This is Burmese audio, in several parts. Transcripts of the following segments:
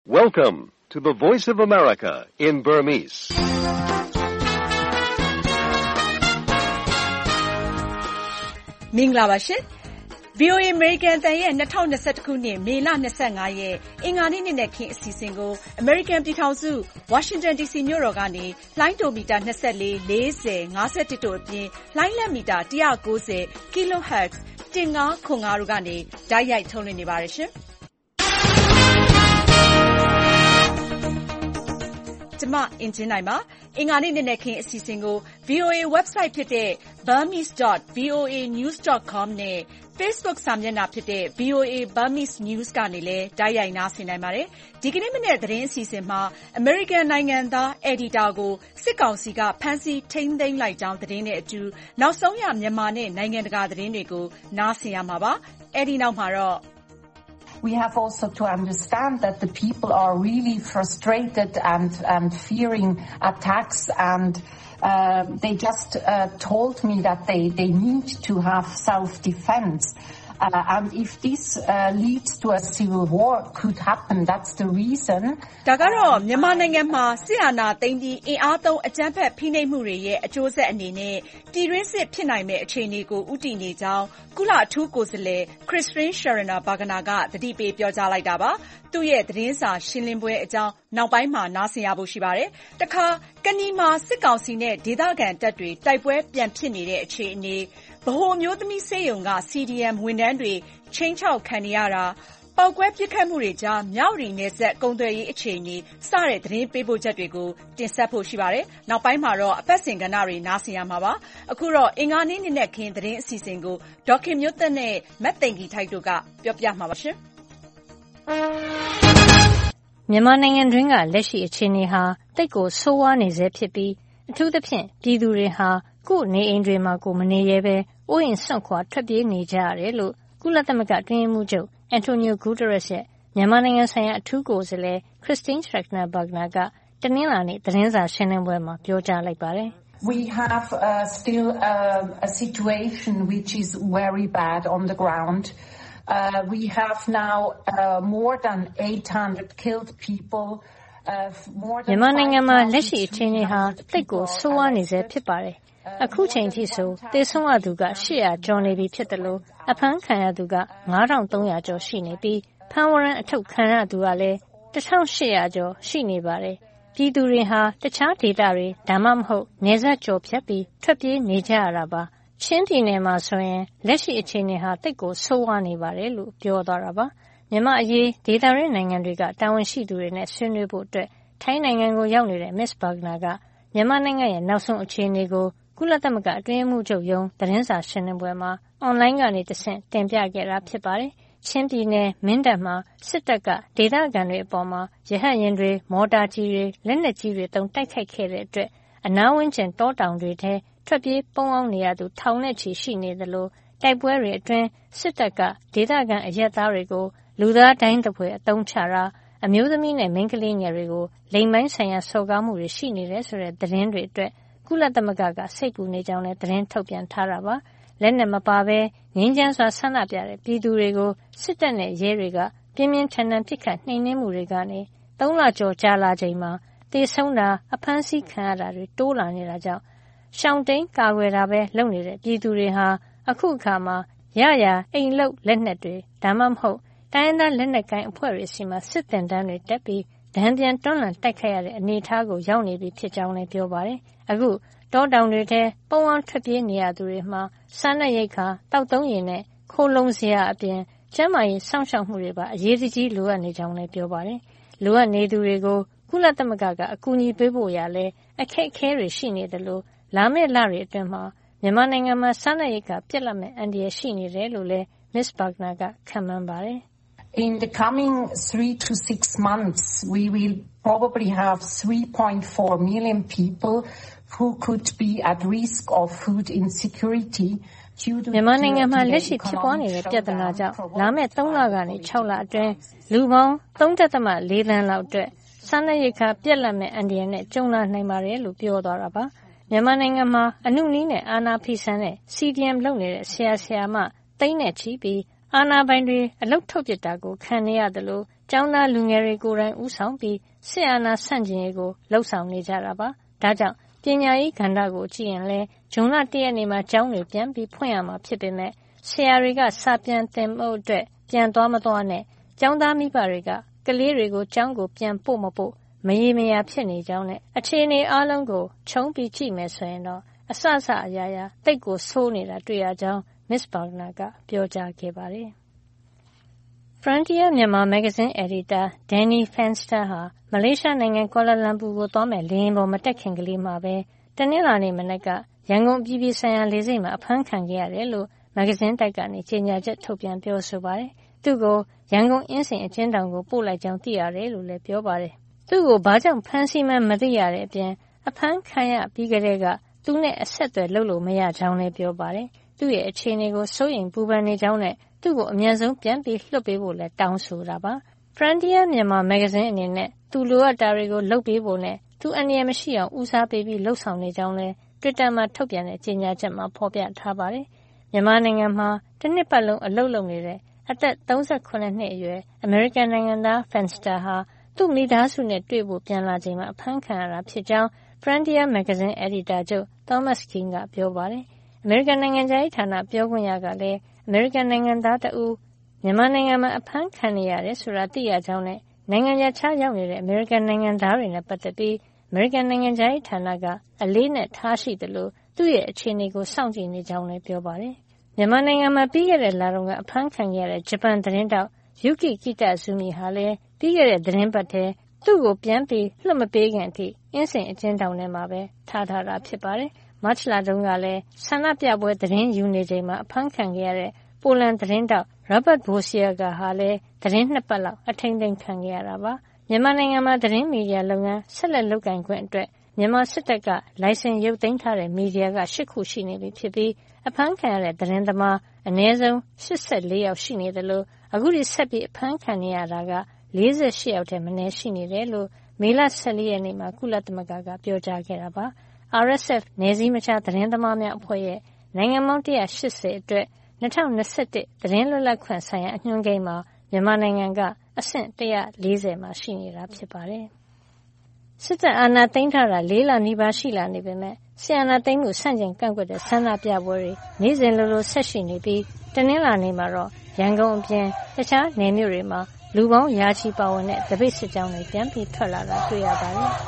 Welcome to the Voice of America in Burmese. ။မင်္ဂလာပါရှင်။ VOA American တန်ရဲ့2021ခုနှစ်မေလ25ရက်အင်္ဂါနေ့နေ့နဲ့ခင်အစီအစဉ်ကို American ပြည်ထောင်စု Washington DC မြို့တော်ကနေလိုင်းဒိုမီတာ24 40 51တို့အပြင်လိုင်းလက်မီတာ190 kHz 1505တို့ကနေဓာတ်ရိုက်ထုတ်လွှင့်နေပါတယ်ရှင်။ကျမအင်ဂျင်နိုင်ပါအင်္ဂါနေ့နေ့နဲ့ခင်အစီအစဉ်ကို VOA website ဖြစ်တဲ့ burmese.voanews.com နဲ့ Facebook စာမျက်နှာဖြစ်တဲ့ VOA Burmese News ကနေလည်းတိုက်ရိုက်နားဆင်နိုင်ပါတယ်။ဒီကနေ့မနေ့သတင်းအစီအစဉ်မှာ American နိုင်ငံသား editor ကိုစစ်ကောင်စီကဖမ်းဆီးထိန်းသိမ်းလိုက်ကြောင်းသတင်းနဲ့အတူနောက်ဆုံးရမြန်မာနဲ့နိုင်ငံတကာသတင်းတွေကိုနားဆင်ရမှာပါ။အဲဒီနောက်မှာတော့ We have also to understand that the people are really frustrated and fearing attacks and they just told me that they need to have self-defense. And if this leads to a civil war could happen, that's the reason. ဒါကတော့မြန်မာနိုင်ငံမှာစစ်အာဏာသိမ်းပြီးအင်အားသုံးအကြမ်းဖက်ဖိနှိပ်မှုတွေရဲ့အကျိုးဆက်အနေနဲ့ပြည်တွင်းစစ်ဖြစ်နိုင်မဲ့အခြေအနေကိုဥတီနေကြောင်းကုလအထူးကိုယ်စားလှယ် Christine Schraner Burgener ကသတိပေးပြောကြားလိုက်တာပါ။သူ့ရဲ့သတင်းစာရှင်းလင်းပွဲအကြောင်းနောက်ပိုင်းမှာနားဆင်ရဖို့ရှိပါတယ်။တခါကနီမှာစစ်ကောင်စီနဲ့ဒေသခံတပ်တွေတိုက်ပွဲပြန်ဖြစ်နေတဲ့အခြေအနေဗဟိုမျိုးသမီးစေယုံက CDM ဝန်ထမ်းတွေချင်းချောက်ခံနေရတာပောက်ကွဲပစ်ခတ်မှုတွေကြားမြောက်ရီနယ်စပ်ကုန်သွယ်ရေးအခြေအနေစတဲ့သတင်းပေးပို့ချက်တွေကိုတင်ဆက်ဖို့ရှိပါတယ်။နောက်ပိုင်းမှာတော့အပတ်စဉ်ကဏ္ဍတွေနားဆင်ရမှာပါ။အခုတော့အင်္ဂါနေ့နေ့နဲ့ခင်သတင်းအစီအစဉ်ကိုဒေါခင်မျိုးသက်နဲ့မတ်သိန်ကြီးထိုက်တို့ကပြောပြမှာပါရှင်။မြန်မာနိုင်ငံတွင်းကလက်ရှိအခြေအနေဟာတိတ်ကိုဆိုးဝါးနေဆဲဖြစ်ပြီးအထူးသဖြင့်ပြည်သူတွေဟာကိုယ့်နေအိမ်တွေမှာကိုမနေရဲဘဲအိုးအိမ်စွန့်ခွာထွက်ပြေးနေကြရတယ်လို့ကုလသမဂ္ဂအတွင်းရေးမှူးချုပ် Antonio Guterres ရဲ့မြန်မာနိုင်ငံဆိုင်ရာအထူးကိုယ်စားလှယ် Christine Schraner Burgener ကတနင်္လာနေ့သတင်းစာရှင်းလင်းပွဲမှာပြောကြားလိုက်ပါတယ်။ We have still a situation which is very bad on the ground. We have now more than 800 killed people. မြန်မာနိုင်ငံမှာလက်ရှိအခြေအနေဟာတိတ်ကိုဆိုးဝါးနေဆဲဖြစ်ပါတယ်။အခုချိန်ထိဆိုသေဆုံးရသူက800ကျော်နေပြီဖြစ်တယ်လို့အဖမ်းခံရသူက9300ကျော်ရှိနေပြီးဖမ်းဝရမ်းအထုတ်ခံရသူကလည်း1800ကျော်ရှိနေပါတယ်။ပြည်သူတွေဟာတခြားဒေသတွေဒါမှမဟုတ်နယ်စပ်ကျော်ဖြတ်ပြီးထွက်ပြေးနေကြရတာပါ။ချင်းပြည်နယ်မှာဆိုရင်လက်ရှိအခြေအနေဟာတိတ်ကိုဆိုးဝါးနေပါတယ်လို့ပြောသွားတာပါ။မြန်မာအရေးဒေသရင်းနိုင်ငံတွေကတာဝန်ရှိသူတွေနဲ့ဆွေးနွေးဖို့အတွက်ထိုင်းနိုင်ငံကိုရောက်နေတဲ့ Miss Burgener ကမြန်မာနိုင်ငံရဲ့နောက်ဆုံးအခြေအနေကိုကုလသမဂ္ဂအတွင်းရေးမှူးချုပ်ရုံးသတင်းစာရှင်းလင်းပွဲမှာအွန်လိုင်းကနေတဆင့်တင်ပြခဲ့တာဖြစ်ပါတယ်။ချင်းပြည်နယ်မင်းတပ်မှာစစ်တပ်ကဒေသခံတွေအပေါ်မှာရဟတ်ယာဉ်တွေမော်တာကြီးတွေလက်နက်ကြီးတွေတုံးတိုက်ခိုက်ခဲ့တဲ့အတွက်အနားဝန်းကျင်တောတောင်တွေထဲထွက်ပြေးပုန်းအောင်နေရသူထောင်နဲ့ချီရှိနေသလိုတိုက်ပွဲတွေအတွင်းစစ်တပ်ကဒေသခံအရက်သားတွေကိုလူသားတိုင်းတစ်ဖွဲ့အသုံးချတာအမျိုးသမီးနဲ့မိန်းကလေးငယ်တွေကိုလိင်ပိုင်းဆိုင်ရာစော်ကားမှုတွေရှိနေတယ်ဆိုတဲ့သတင်းတွေအတွက်ကုလသမဂ္ဂကစိတ်ပူနေကြောင်းလည်းသတင်းထုတ်ပြန်ထားတာပါလက်နက်မပါဘဲငြိမ်းချမ်းစွာဆန္ဒပြတဲ့ပြည်သူတွေကိုစစ်တပ်နဲ့ရဲတွေကပြင်းပြင်းထန်ထန်ပစ်ခတ်နှိမ်နင်းမှုတွေကနေ3လကျော်ကြာလာချိန်မှာတေဆုံးတာအဖမ်းဆီးခံရတာတွေတိုးလာနေတာကြောင့်ရှောင်တိန်ကာကွယ်တာပဲလုပ်နေတဲ့ပြည်သူတွေဟာအခုအခါမှာရအိမ်လုတ်လက်နက်တွေဒါမှမဟုတ်တိုင်းရင်းသားလက်နက်ကိုင်အဖွဲ့တွေစီမှာစစ်တင်တန်းတွေတက်ပြီးဒဏ်ပြန်တွန်းလှန်တိုက်ခိုက်ရတဲ့အနေအထားကိုရောက်နေပြီဖြစ်ကြောင်းလည်းပြောပါတယ်။အခုတောတောင်တွေထဲပုံအောင်ထွက်ပြေးနေရသူတွေမှာစားနပ်ရိက္ခာတောက်သုံးရည်နဲ့ခိုးလုံစရာအပြင်ကျန်းမာရေးစောင့်ရှောက်မှုတွေပါအရေးကြီးလိုအပ်နေကြောင်းလည်းပြောပါတယ်။လိုအပ်နေသူတွေကိုကုလသမဂ္ဂကအကူအညီပေးဖို့ရလဲအခက်အခဲတွေရှိနေတယ်လို့လာမယ့်လတွေအတွင်းမှာမြန်မာနိုင်ငံမှာစားနပ်ရိက္ခာပြတ်လတ်မဲ့အန္တရာယ်ရှိနေတယ်လို့လည်း Miss Burgener ကခန့်မှန်းပါတယ်။ In the coming 3 to 6 months, we will probably have 3.4 million people who could be at risk of food insecurity. မြန်မာနိုင်ငံမှာလက်ရှိဖြစ်ပွားနေတဲ့ပြဿနာကြောင့်လာမယ့်3လကနေ6လအတွင်းလူပေါင်း 3.4 သန်းလောက်အတွက်စားနပ်ရိက္ခာပြတ်လတ်မဲ့အန္တရာယ်နဲ့ကြုံလာနိုင်ပါတယ်လို့ပြောသွားတာပါ။မြန်မာနိုင်ငံမှာအနုနည်းနဲ့အာဏာဖီဆန်တဲ့ CDM လုပ်နေတဲ့ဆရာမသိန်းနဲ့ချီပြီးအာဏာပိုင်တွေအလုတ်ထုတ်ပစ်တာကိုခံနေရတယ်လို့ကျောင်းသားလူငယ်တွေကိုယ်တိုင်ဦးဆောင်ပြီးစစ်အာဏာဆန့်ကျင်ရေးကိုလှုပ်ဆောင်နေကြတာပါ။ဒါကြောင့်ပညာရေးကဏ္ဍကိုကြည့်ရင်လည်းဇွန်လ 1 ရက်နေ့မှာကျောင်းတွေပြန်ပြီးဖွင့်ရမှာဖြစ်ပေမဲ့ဆရာတွေကစာပြန်သင်ဖို့အတွက်ပြန်သွားမသွားနဲ့ကျောင်းသားမိဘတွေကကလေးတွေကိုကျောင်းကိုပြန်ပို့မပို့မရေမရာဖြစ်နေကြောင်းနဲ့အခြေအနေအားလုံးကိုခြုံပြီးကြည့်မယ်ဆိုရင်တော့အဆအရာရာတိတ်ကိုဆိုးနေတာတွေ့ရကြောင်း Miss Bogner ကပြောကြားခဲ့ပါတယ်။ Frontier မြန်မာမဂ္ဂဇင်းအယ်ဒီတာ Danny Fenster ဟာမလေးရှားနိုင်ငံကွာလာလမ်ပူကိုသွားမဲ့လေယာဉ်ပေါ်မတက်ခင်ကလေးမှာပဲတနင်္လာနေ့မနက်ကရန်ကုန်ပြည်ပြည်ဆိုင်ရာလေဆိပ်မှာအဖမ်းခံခဲ့ရတယ်လို့မဂ္ဂဇင်းတိုက်ကနေကြေညာချက်ထုတ်ပြန်ပြောဆိုပါတယ်။သူ့ကိုရန်ကုန်အင်းစိန်အကျဉ်းထောင်ကိုပို့လိုက်ကြောင်းသိရတယ်လို့လည်းပြောပါတယ်။သူ့ကိုဘာကြောင့်ဖမ်းဆီးမှန်းမသိရတဲ့အပြင်အဖမ်းခံရပြီးကတည်းကသူနဲ့အဆက်အသွယ်လုပ်လို့မရကြောင်းလည်းပြောပါတယ်။သူ့ရဲ့အခြေအနေကိုစိုးရိမ်ပူပန်နေကြောင်းနဲ့သူ့ကိုအမြန်ဆုံးပြန်ပြီးလွှတ်ပေးဖို့လည်းတောင်းဆိုတာပါ။ Frontier မြန်မာမဂ္ဂဇင်းအနေနဲ့သူလိုအပ်တာတွေကိုလုပ်ပေးဖို့နဲ့သူအန္တရာယ်မရှိအောင်ဦးစားပေးပြီးလှုပ်ဆောင်နေကြောင်းလည်း Twitter မှာထုတ်ပြန်တဲ့ကြေညာချက်မှာဖော်ပြထားပါတယ်။မြန်မာနိုင်ငံမှာတစ်နှစ်ပတ်လုံးအလုပ်လုပ်နေတဲ့အသက်38နှစ်အရွယ်အမေရိကန်နိုင်ငံသား Fenster ဟာသူ့မိသားစုနဲ့တွေ့ဖို့ပြန်လာချိန်မှာအဖမ်းခံရတာဖြစ်ကြောင်း Frontier မဂ္ဂဇင်းအယ်ဒီတာချုပ် Thomas Kean ကပြောပါတယ်။အမေရိကန်နိုင်ငံခြားရေးဌာနပြောခွင့်ရကလည်းအမေရိကန်နိုင်ငံသားတဦးမြန်မာနိုင်ငံမှာအဖမ်းခံနေရတယ်ဆိုတာသိရကြောင်းနဲ့နိုင်ငံခြားရောက်နေတဲ့အမေရိကန်နိုင်ငံသားတွေနဲ့ပတ်သက်ပြီးအမေရိကန်နိုင်ငံခြားရေးဌာနကအလေးနဲ့ထားရှိသလိုသူ့ရဲ့အခြေအနေကိုစောင့်ကြည့်နေကြောင်းလည်းပြောပါတယ်။မြန်မာနိုင်ငံမှာပြီးခဲ့တဲ့လတုန်းကအဖမ်းခံခဲ့ရတဲ့ဂျပန်သတင်းတောက် Yuki Kitazumi ဟာလည်းပြီးခဲ့တဲ့သတင်းပတ်ထဲသူ့ကိုပြန်ပြီးလွှတ်မပေးခင်အထိအင်းစိန်အကျဉ်းထောင်ထဲမှာပဲထားတာဖြစ်ပါတယ်။မတ်လတုန်းကလည်းဆန္ဒပြပွဲသတင်းယူနေချိန်မှာအဖမ်းခံခဲ့ရတဲ့ပိုလန်သတင်းတောက် Robert Bociaga ဟာလည်းသတင်း2 ပတ်လောက်အထိန်းသိမ်းခံခဲ့ရတာပါ။မြန်မာနိုင်ငံမှာသတင်းမီဒီယာလုပ်ငန်းဆက်လက်လုပ်ကိုင်ခွင့်အတွက်မြန်မာစစ်တပ်ကလိုင်စင်ရုပ်သိမ်းထားတဲ့မီဒီယာက8 ခုရှိနေပြီဖြစ်ပြီးအဖမ်းခံရတဲ့သတင်းသမားအနည်းဆုံး84 ယောက်ရှိနေတယ်လို့အခုထိဆက်ပြီးအဖမ်းခံနေရတာက48 ယောက်ထဲမနည်းရှိနေတယ်လို့မေလ14 ရက်နေ့မှာကုလသမဂ္ဂကပြောကြားခဲ့တာပါ။ RSF နယ်စည်းမခြားသတင်းသမားများအဖွဲ့ရဲ့နိုင်ငံပေါင်း180အတွက်2021သတင်းလွတ်လပ်ခွင့်ဆိုင်ရာအညွှန်းကိန်းမှာမြန်မာနိုင်ငံကအဆင့်140မှာရှိနေတာဖြစ်ပါတယ်။စစ်တပ်အာဏာသိမ်းထားတာ4 လနီးပါးရှိလာနေပေမဲ့ဆီအာဏာသိမ်းမှုဆန့်ကျင်ကန့်ကွက်တဲ့ဆန္ဒပြပွဲတွေနေ့စဉ်လိုဆက်ရှိနေပြီးတနင်္လာနေ့မှာတော့ရန်ကုန်အပြင်တခြားနယ်မြို့တွေမှာလူပေါင်းရာချီပါဝင်တဲ့တပိတ်စစ်ကြောင်းတွေပြန်ပြီးထွက်လာတာတွေ့ရပါတယ်။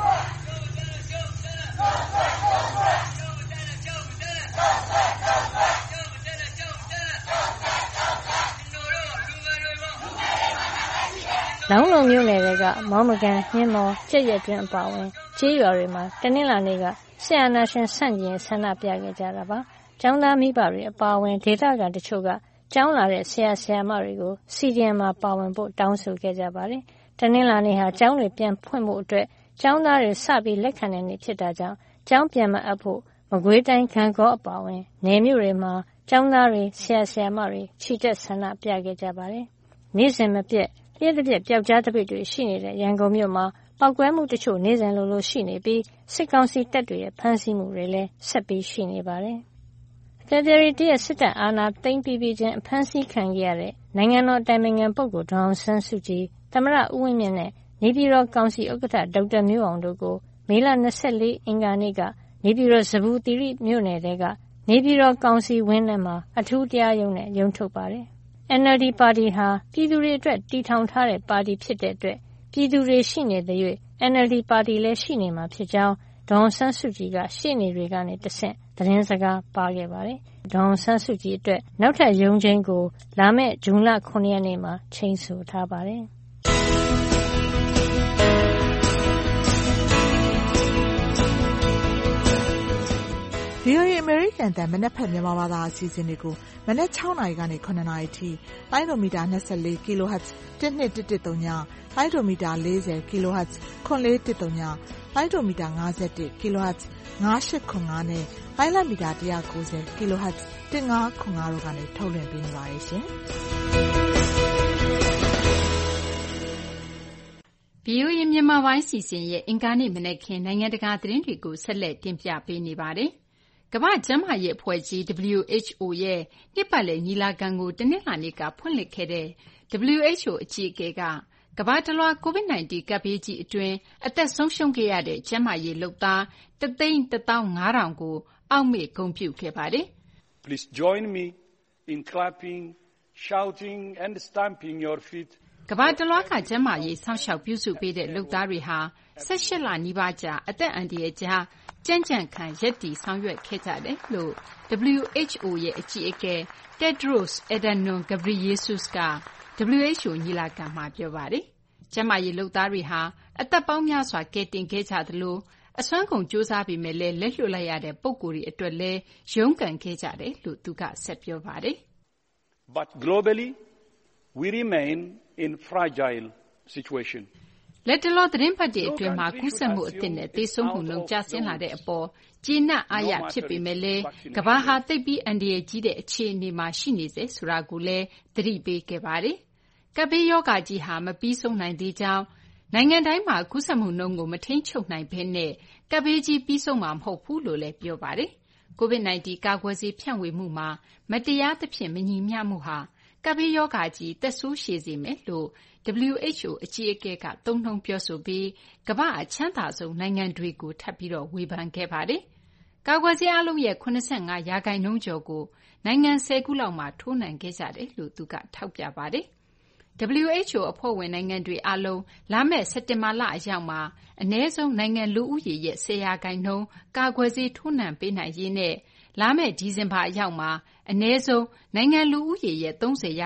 လောင်းလုံမြို့နယ်တွေကမောင်းမကန်နှင်းမော်ကြက်ရက်တွင်အပါအဝင်ကျေးရွာတွေမှာတနင်္လာနေ့ကဆရာနာရှင်ဆန့်ကျင်ဆန္ဒပြခဲ့ကြတာပါ။ကျောင်းသားမိဘတွေအပါအဝင်ဒေသခံတချို့ကကျောင်းလာတဲ့ဆရာဆရာမတွေကို CDM မှာပါဝင်ဖို့တောင်းဆိုခဲ့ကြပါတယ်။တနင်္လာနေ့ဟာကျောင်းတွေပြန်ဖွင့်ဖို့အတွက်ကျောင်းသားတွေစပြီးလက်ခံတဲ့နေ့ဖြစ်တာကြောင့်ကျောင်းပြန်မအပ်ဖို့မကွေးတိုင်းဂန့်ဂေါအပါအဝင်နယ်မြို့တွေမှာကျောင်းသားတွေဆရာဆရာမတွေချီတက်ဆန္ဒပြခဲ့ကြပါတယ်။နေ့စဉ်မပြတ်လျှက်တစ်ပြက်ပျောက်ကြားတပိတ်တွေရှိနေတဲ့ရန်ကုန်မြို့မှာပောက်ကွဲမှုတချို့နေ့စဉ်လိုရှိနေပြီးစစ်ကောင်စီတပ်တွေရဲ့ဖမ်းဆီးမှုတွေလည်းဆက်ပြီးရှိနေပါတယ်။ဖေဖော်ဝါရီ 1 ရက်စစ်တပ်အာဏာသိမ်းပြီးချင်းအဖမ်းဆီးခံခဲ့ရတဲ့နိုင်ငံတော်အတိုင်ပင်ခံပုဂ္ဂိုလ်ဒေါ်အောင်ဆန်းစုကြည်သမ္မတဦးဝင်းမြင့်နဲ့နေပြည်တော်ကောင်စီဥက္ကဋ္ဌဒေါက်တာမျိုးအောင်တို့ကိုမေလ24အင်္ဂါနေ့ကနေပြည်တော်ဇဗူသီရိမြို့နယ်ထဲကနေပြည်တော်ကောင်စီဝင်းထဲမှာအထူးတရားရုံးနဲ့ရုံးထုတ်ပါတယ်။ NLD ပါတီဟာပြည်သူတွေအတွက်တည်ထောင်ထားတဲ့ပါတီဖြစ်တဲ့အတွက်ပြည်သူတွေရှိနေတဲ့၍ NLD ပါတီလည်းရှိနေမှာဖြစ်ကြောင်းဒေါ်အောင်ဆန်းစုကြည်ကရှေ့နေတွေကနေတဆင့်သတင်းစကားပါခဲ့ပါတယ်။ဒေါ်အောင်ဆန်းစုကြည်အတွက်နောက်ထပ်ရုံးချိန်းကိုလာမယ့်ဇွန်လ9 ရက်နေ့မှာချိန်းဆိုထားပါတယ်။ VOA အမေရိကန်တန်မနက်ဖက်မြန်မာဘာသာအစီအစဉ်တွေကိုမနက်6 နာရီကနေ9 နာရီထိလိုင်းဒိုမီတာ24 kHz 1213ညလိုင်းဒိုမီတာ40 kHz 9410ညလိုင်းဒိုမီတာ51 kHz 9805နဲ့လိုင်းလမီတာ190 kHz 1505တို့ကနေထုတ်လွှင့်ပေးနေပါတယ်ရှင်။ VOA မြန်မာပိုင်းစီစဉ်ရဲ့အင်္ဂါနေ့မနက်ခင်းနိုင်ငံတကာသတင်းတွေကိုဆက်လက်တင်ပြပေးနေပါတယ်။ကမ္ဘာ့ကျန်းမာရေးအဖွဲ့ကြီး WHO ရဲ့နှစ်ပတ်လည်ညီလာခံကိုတနင်္လာနေ့ကဖွင့်လှစ်ခဲ့တဲ့ WHO အကြီးအကဲကကမ္ဘာတလွှား COVID-19 ကပ်ဘေးကြီးအတွင်းအသက်ဆုံးရှုံးခဲ့ရတဲ့ကျန်းမာရေးလုပ်သား 1,15,000 ကိုအောက်မေ့ဂုဏ်ပြုခဲ့ပါတယ်။ Please join me in clapping, shouting and stamping your feet. ကမ္ဘာတလွှားကကျန်းမာရေးစောင့်ရှောက်ပြုစုပေးတဲ့လုပ်သားတွေဟာ18 လနီးပါးကြာအသက်အန္တရာယ်ကြားကြံ့ကြံ့ခံရပ်တည်ဆောင်ရွက်ခဲ့ကြတယ်လို့ WHO ရဲ့အကြီးအကဲ Tedros Adhanom Ghebreyesus က WHO ညီလာခံမှာပြောပါတယ်။ကျန်းမာရေးလုပ်သားတွေဟာအသက်ပေါင်းများစွာကယ်တင်ခဲ့ကြသလိုအစွမ်းကုန်ကြိုးစားပေမဲ့လည်းလက်လွတ်လိုက်ရတဲ့ပုဂ္ဂိုလ်တွေအတွက်လည်းရုန်းကန်ခဲ့ကြတယ်လို့သူကဆက်ပြောပါတယ်။ But globally, we remain in fragile situation. လက်တလောသတင်းပတ်တွေအတွင်းမှာကူးစက်မှုအသစ်နဲ့သေဆုံးမှုနှုန်းကျဆင်းလာတဲ့အပေါ်ကျေနပ်အားရဖြစ်ပေမဲ့လည်းကမ္ဘာဟာသိပ်ပြီးအန္တရာယ်ကြီးတဲ့အခြေအနေမှာရှိနေစေဆိုတာကိုလည်းသတိပေးခဲ့ပါတယ်။ကပ်ဘေးရောဂါကြီးဟာမပြီးဆုံးနိုင်သေးကြောင်းနိုင်ငံတိုင်းမှာကူးစက်မှုနှုန်းကိုမထိန်းချုပ်နိုင်ဘဲနဲ့ကပ်ဘေးကြီးပြီးဆုံးမှာမဟုတ်ဘူးလို့လည်းပြောပါတယ်။ COVID-19 ကာကွယ်ဆေးဖြန့်ဝေမှုမှာမတရားသဖြင့်မညီမျှမှုဟာကပ်ဘေးရောဂါကြီးသက်ဆိုးရှည်စေမယ်လို့ WHO အကြီးအကဲကသုံးနှုန်းပြောဆိုပြီးကမ္ဘာ့အချမ်းသာဆုံးနိုင်ငံတွေကိုထပ်ပြီးဝေဖန်ခဲ့ပါတယ်။ကာကွယ်ဆေးအားလုံးရဲ့ 75% ကျော်ကိုနိုင်ငံ10ခုလောက်မှာထိုးနှံခဲ့ကြတယ်လို့သူကထောက်ပြပါတယ်။ WHO အဖွဲ့ဝင်နိုင်ငံတွေအားလုံးလာမယ့်စက်တင်ဘာလအရောက်မှာအနည်းဆုံးနိုင်ငံလူဦးရေရဲ့ 10% ကာကွယ်ဆေးထိုးနှံပေးနိုင်ရေးနဲ့လာမယ့်ဒီဇင်ဘာအရောက်မှာအနည်းဆုံးနိုင်ငံလူဦးရေရဲ့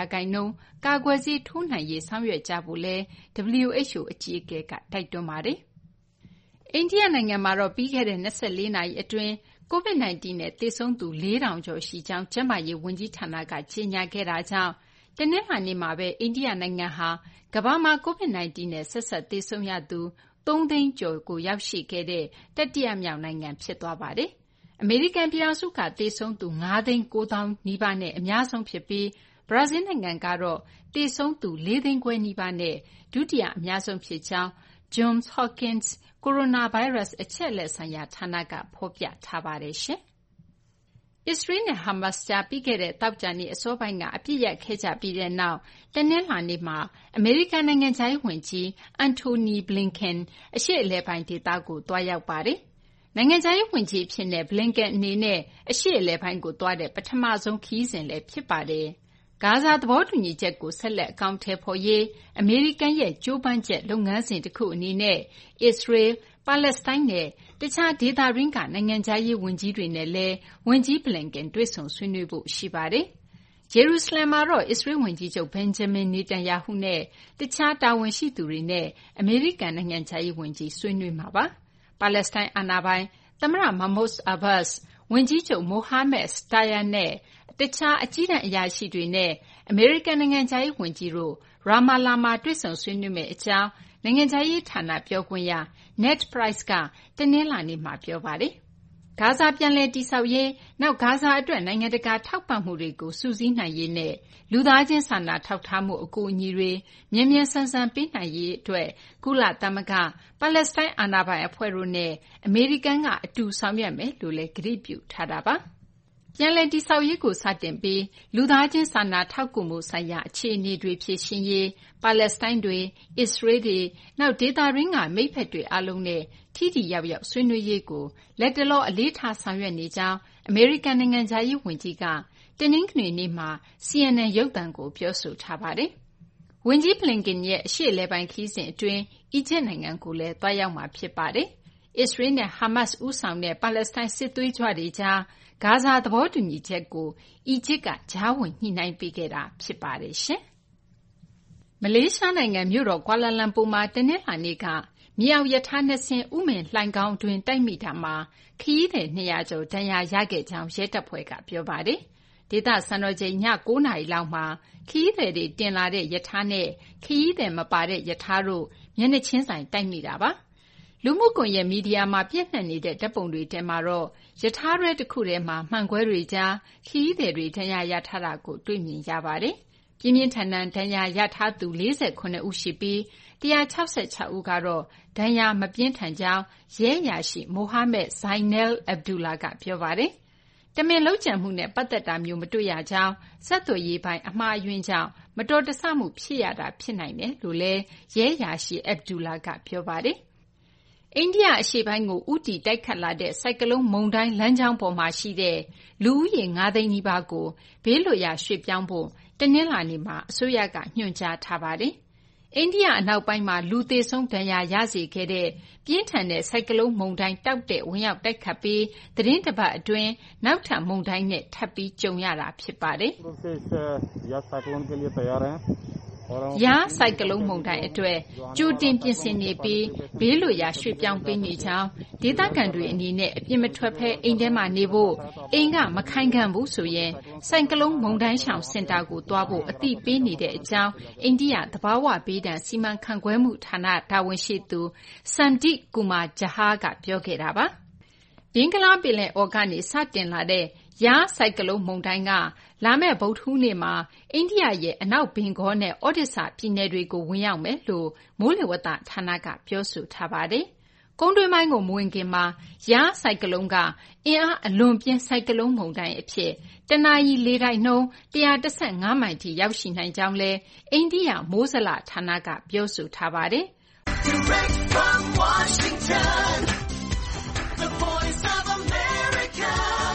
30% ကာကွယ်ဆေးထိုးနှံရေးဆောင်ရွက်ကြဖို့လည်း WHO အကြီးအကဲကတိုက်တွန်းပါတယ်။အိန္ဒိယနိုင်ငံမှာတော့ပြီးခဲ့တဲ့24နာရီအတွင်း COVID-19 နဲ့သေဆုံးသူ 4,000 ကျော်ရှိကြောင်းကျန်းမာရေးဝန်ကြီးဌာနကကြေညာခဲ့တာကြောင့်တနင်္လာနေ့မှာပဲအိန္ဒိယနိုင်ငံဟာကမ္ဘာမှာ COVID-19 နဲ့ဆက်စပ်သေဆုံးရသူ 3 သိန်းကျော်ကိုရောက်ရှိခဲ့တဲ့တတိယမြောက်နိုင်ငံဖြစ်သွားပါတယ်။အမေရိကန်ပြည်ထောင်စုကသေဆုံးသူ 5,900,000 နီးပါးနဲ့အများဆုံးဖြစ်ပြီးဘရာဇီးနိုင်ငံကတော့သေဆုံးသူ 4,500,000 နီးပါးနဲ့ဒုတိယအများဆုံးဖြစ်ကြောင်း Johns Hopkins ကိုရိုနာဗိုင်းရပ်စ်အချက်အလက်ဆိုင်ရာဌာနကဖော်ပြထားပါတယ်။အစ္စရေးနဲ့ဟာမတ်စ်ကြားပြီးခဲ့တဲ့သောကြာနေ့အစောပိုင်းကအပစ်ရပ်ခဲ့ကြပြီးတဲ့နောက်တနင်္လာနေ့မှာအမေရိကန်နိုင်ငံခြားရေးဝန်ကြီး Antony Blinken အရှေ့အလယ်ပိုင်းဒေသကိုသွားရောက်ပါတယ်။နိုင်ငံခြားရေးဝန်ကြီးအဖြစ်နဲ့ Blinken အနေနဲ့အရှေ့အလယ်ပိုင်းကိုသွားတဲ့ပထမဆုံးခရီးစဉ်လည်းဖြစ်ပါတယ်။ဂါဇာသဘောတူညီချက်ကိုဆက်လက်အကောင်အထည်ဖော်ရေးအမေရိကန်ရဲ့ကြိုးပမ်းချက်လုပ်ငန်းစဉ်တခုအနေနဲ့အစ္စရေး၊ပါလက်စတိုင်းနဲ့တခြားဒေသတွင်းကနိုင်ငံခြားရေးဝန်ကြီးတွေနဲ့လည်းဝန်ကြီး Blinken တွေ့ဆုံဆွေးနွေးဖို့ရှိပါတယ်။ဂျေရုဆလင်မှာတော့အစ္စရေးဝန်ကြီးချုပ် Benjamin Netanyahu နဲ့တခြားတာဝန်ရှိသူတွေနဲ့အမေရိကန်နိုင်ငံခြားရေးဝန်ကြီးဆွေးနွေးမှာပါ။ပါလက်စတိုင်းအာဏာပိုင်သမ္မတ Mahmoud Abbas ၊ဝန်ကြီးချုပ် Mohammed Shtayyeh နဲ့တခြားအကြီးတန်းအရာရှိတွေနဲ့အမေရိကန်နိုင်ငံခြားရေးဝန်ကြီးတို့ Ramallah မှာတွေ့ဆုံဆွေးနွေးမယ့်အကြောင်းနိုင်ငံခြားရေးဌာနပြောခွင့်ရ Ned Price ကတနင်္လာနေ့မှာပြောပါတယ်။ဂါဇာပြန်လည်တည်ဆောက်ရေးနောက်ဂါဇာအတွက်နိုင်ငံတကာထောက်ပံ့မှုတွေကိုစုစည်းနိုင်ရေးနဲ့လူသားချင်းစာနာထောက်ထားမှုအကူအညီတွေမြန်မြန်ဆန်ဆန်ပေးနိုင်ရေးအတွက်ကုလသမဂ္ဂ၊ပါလက်စတိုင်းအာဏာပိုင်အဖွဲ့တို့နဲ့အမေရိကန်ကအတူဆောင်ရွက်မယ်လို့လည်းကတိပြုထားတာပါ။ပြန်လည်တည်ဆောက်ရေးကိုစတင်ပြီးလူသားချင်းစာနာထောက်ကူမှုဆိုင်ရာအခြေအနေတွေဖြေရှင်းရေးပါလက်စတိုင်းတွေအစ္စရေးတွေနောက်ဒေသတွင်းကမိတ်ဖက်တွေအားလုံးနဲ့ထိထိရောက်ရောက်ဆွေးနွေးရေးကိုလက်တလောအလေးထားဆောင်ရွက်နေကြောင်းအမေရိကန်နိုင်ငံခြားရေးဝန်ကြီးကတနင်္ဂနွေနေ့မှာ CNN ရုပ်သံကိုပြောဆိုထားပါတယ်။ဝန်ကြီး Blinken ရဲ့အရှေ့အလယ်ပိုင်းခရီးစဉ်အတွင်းအီဂျစ်နိုင်ငံကိုလည်းသွားရောက်မှာဖြစ်ပါတယ်။အစ္စရေးနဲ့ဟာမတ်စ်ဦးဆောင်တဲ့ပါလက်စတိုင်းစစ်သွေးကြွတွေကြားဂါဇာသဘောတူညီချက်ကိုအီဂျစ်ကကြားဝင်ညှိနှိုင်းပေးခဲ့တာဖြစ်ပါတယ်။မလေးရှားနိုင်ငံမြို့တော်ကွာလာလမ်ပူမှာတနင်္လာနေ့ကမြေအောက်ရထား2စင်းဥမင်လှိုဏ်ခေါင်းအတွင်းတိုက်မိတာမှာခရီးသည်200ကျော်ဒဏ်ရာရခဲ့ကြောင်းရဲတပ်ဖွဲ့ကပြောပါတယ်။ဒေသစံတော်ချိန်ည9နာရီလောက်မှာခရီးသည်တွေတင်လာတဲ့ရထားနဲ့ခရီးသည်မပါတဲ့ရထားတို့မျက်နှာချင်းဆိုင်တိုက်မိတာပါ။လူမှုကွန်ရက်မီဒီယာမှာပြန့်နှံ့နေတဲ့ဓာတ်ပုံတွေထဲမှာတော့ရထားတွဲတခုထဲမှာမှန်ကွဲတွေကြားခရီးသည်တွေဒဏ်ရာရထားတာကိုတွေ့မြင်ရပါတယ်။ပြင်းပြင်းထန်ထန်ဒဏ်ရာရထားသူ48ဦးရှိပြီး166ဦးကတော့ဒဏ်ရာမပြင်းထန်ကြောင်းရဲအရာရှိ Mohammed Zainal Abdullah ကပြောပါတယ်။တမင်လုပ်ကြံမှုနဲ့ပတ်သက်တာမျိုးမတွေ့ရကြောင်းဆက်သွယ်ရေးပိုင်းအမှားအယွင်းကြောင့်မတော်တဆမှုဖြစ်ရတာဖြစ်နိုင်တယ်လို့လည်းရဲရာရှိ Abdullah ကပြောပါတယ်။အိန္ဒိယအရှေ့ပိုင်းကိုဦးတည်တိုက်ခတ်လာတဲ့ဆိုင်ကလုန်းမုန်တိုင်းလမ်းကြောင်းပေါ်မှာရှိတဲ့လူဦးရေ9 သိန်းနီးပါးကိုဘေးလွတ်ရာရွှေ့ပြောင်းဖို့တနင်္လာနေ့မှာအစိုးရကညွှန်ကြားထားပါတယ်။အိန္ဒိယအနောက်ပိုင်းမှာလူသေဆုံးဒဏ်ရာရစေခဲ့တဲ့ပြင်းထန်တဲ့ဆိုင်ကလုန်းမုန်တိုင်းတောက်တဲ့ဝင်ရောက်တိုက်ခတ်ပြီးသီတင်းတစ်ပတ်အတွင်းနောက်ထပ်မုန်တိုင်းနဲ့ထပ်ပြီးကြုံရတာဖြစ်ပါတယ်။ယာဆိုင်ကလုန်းမုန်တိုင်းအတွက်ကြိုတင်ပြင်ဆင်နေပြီးဘေးလွတ်ရာရွှေ့ပြောင်းပေးနေကြောင်းဒေသခံတွေအနေနဲ့အပြစ်မထွက်ဘဲအိမ်ထဲမှာနေဖို့အိမ်ကမခိုင်ခံဘူးဆိုရင်ဆိုင်ကလုန်းမုန်တိုင်းရှောင်စင်တာကိုသွားဖို့အသိပေးနေတဲ့အကြောင်းအိန္ဒိယသဘာဝဘေးဒဏ်စီမံခန့်ခွဲမှုဌာနတာဝန်ရှိသူ Sandeep Kumar Jha ကပြောခဲ့တာပါ။ဘင်္ဂလားပင်လယ်အော်ကနေစတင်လာတဲ့ယာဆိုင်ကလုန်းမုန်တိုင်းကလာမယ့်ဗုဒ္ဓဟူးနေ့မှာအိန္ဒိယရဲ့အနောက်ဘင်ဂေါနဲ့ဩဒစ္စပြည်နယ်တွေကိုဝင်ရောက်မယ်လို့မိုးလေဝသဌာနကပြောဆိုထားပါတယ်။ကုန်းတွင်းပိုင်းကိုမဝင်ခင်မှာယာဆိုင်ကလုန်းကအင်အားအလွန်ပြင်းဆိုင်ကလုန်းမုန်တိုင်းအဖြစ်တနာရီလေတိုက်နှုန်း115 မိုင်ထိရောက်ရှိနိုင်ကြောင်းလည်းအိန္ဒိယမိုးဇလဌာနကပြောဆိုထားပါတယ်။ Direct from Washington, the Voice of America,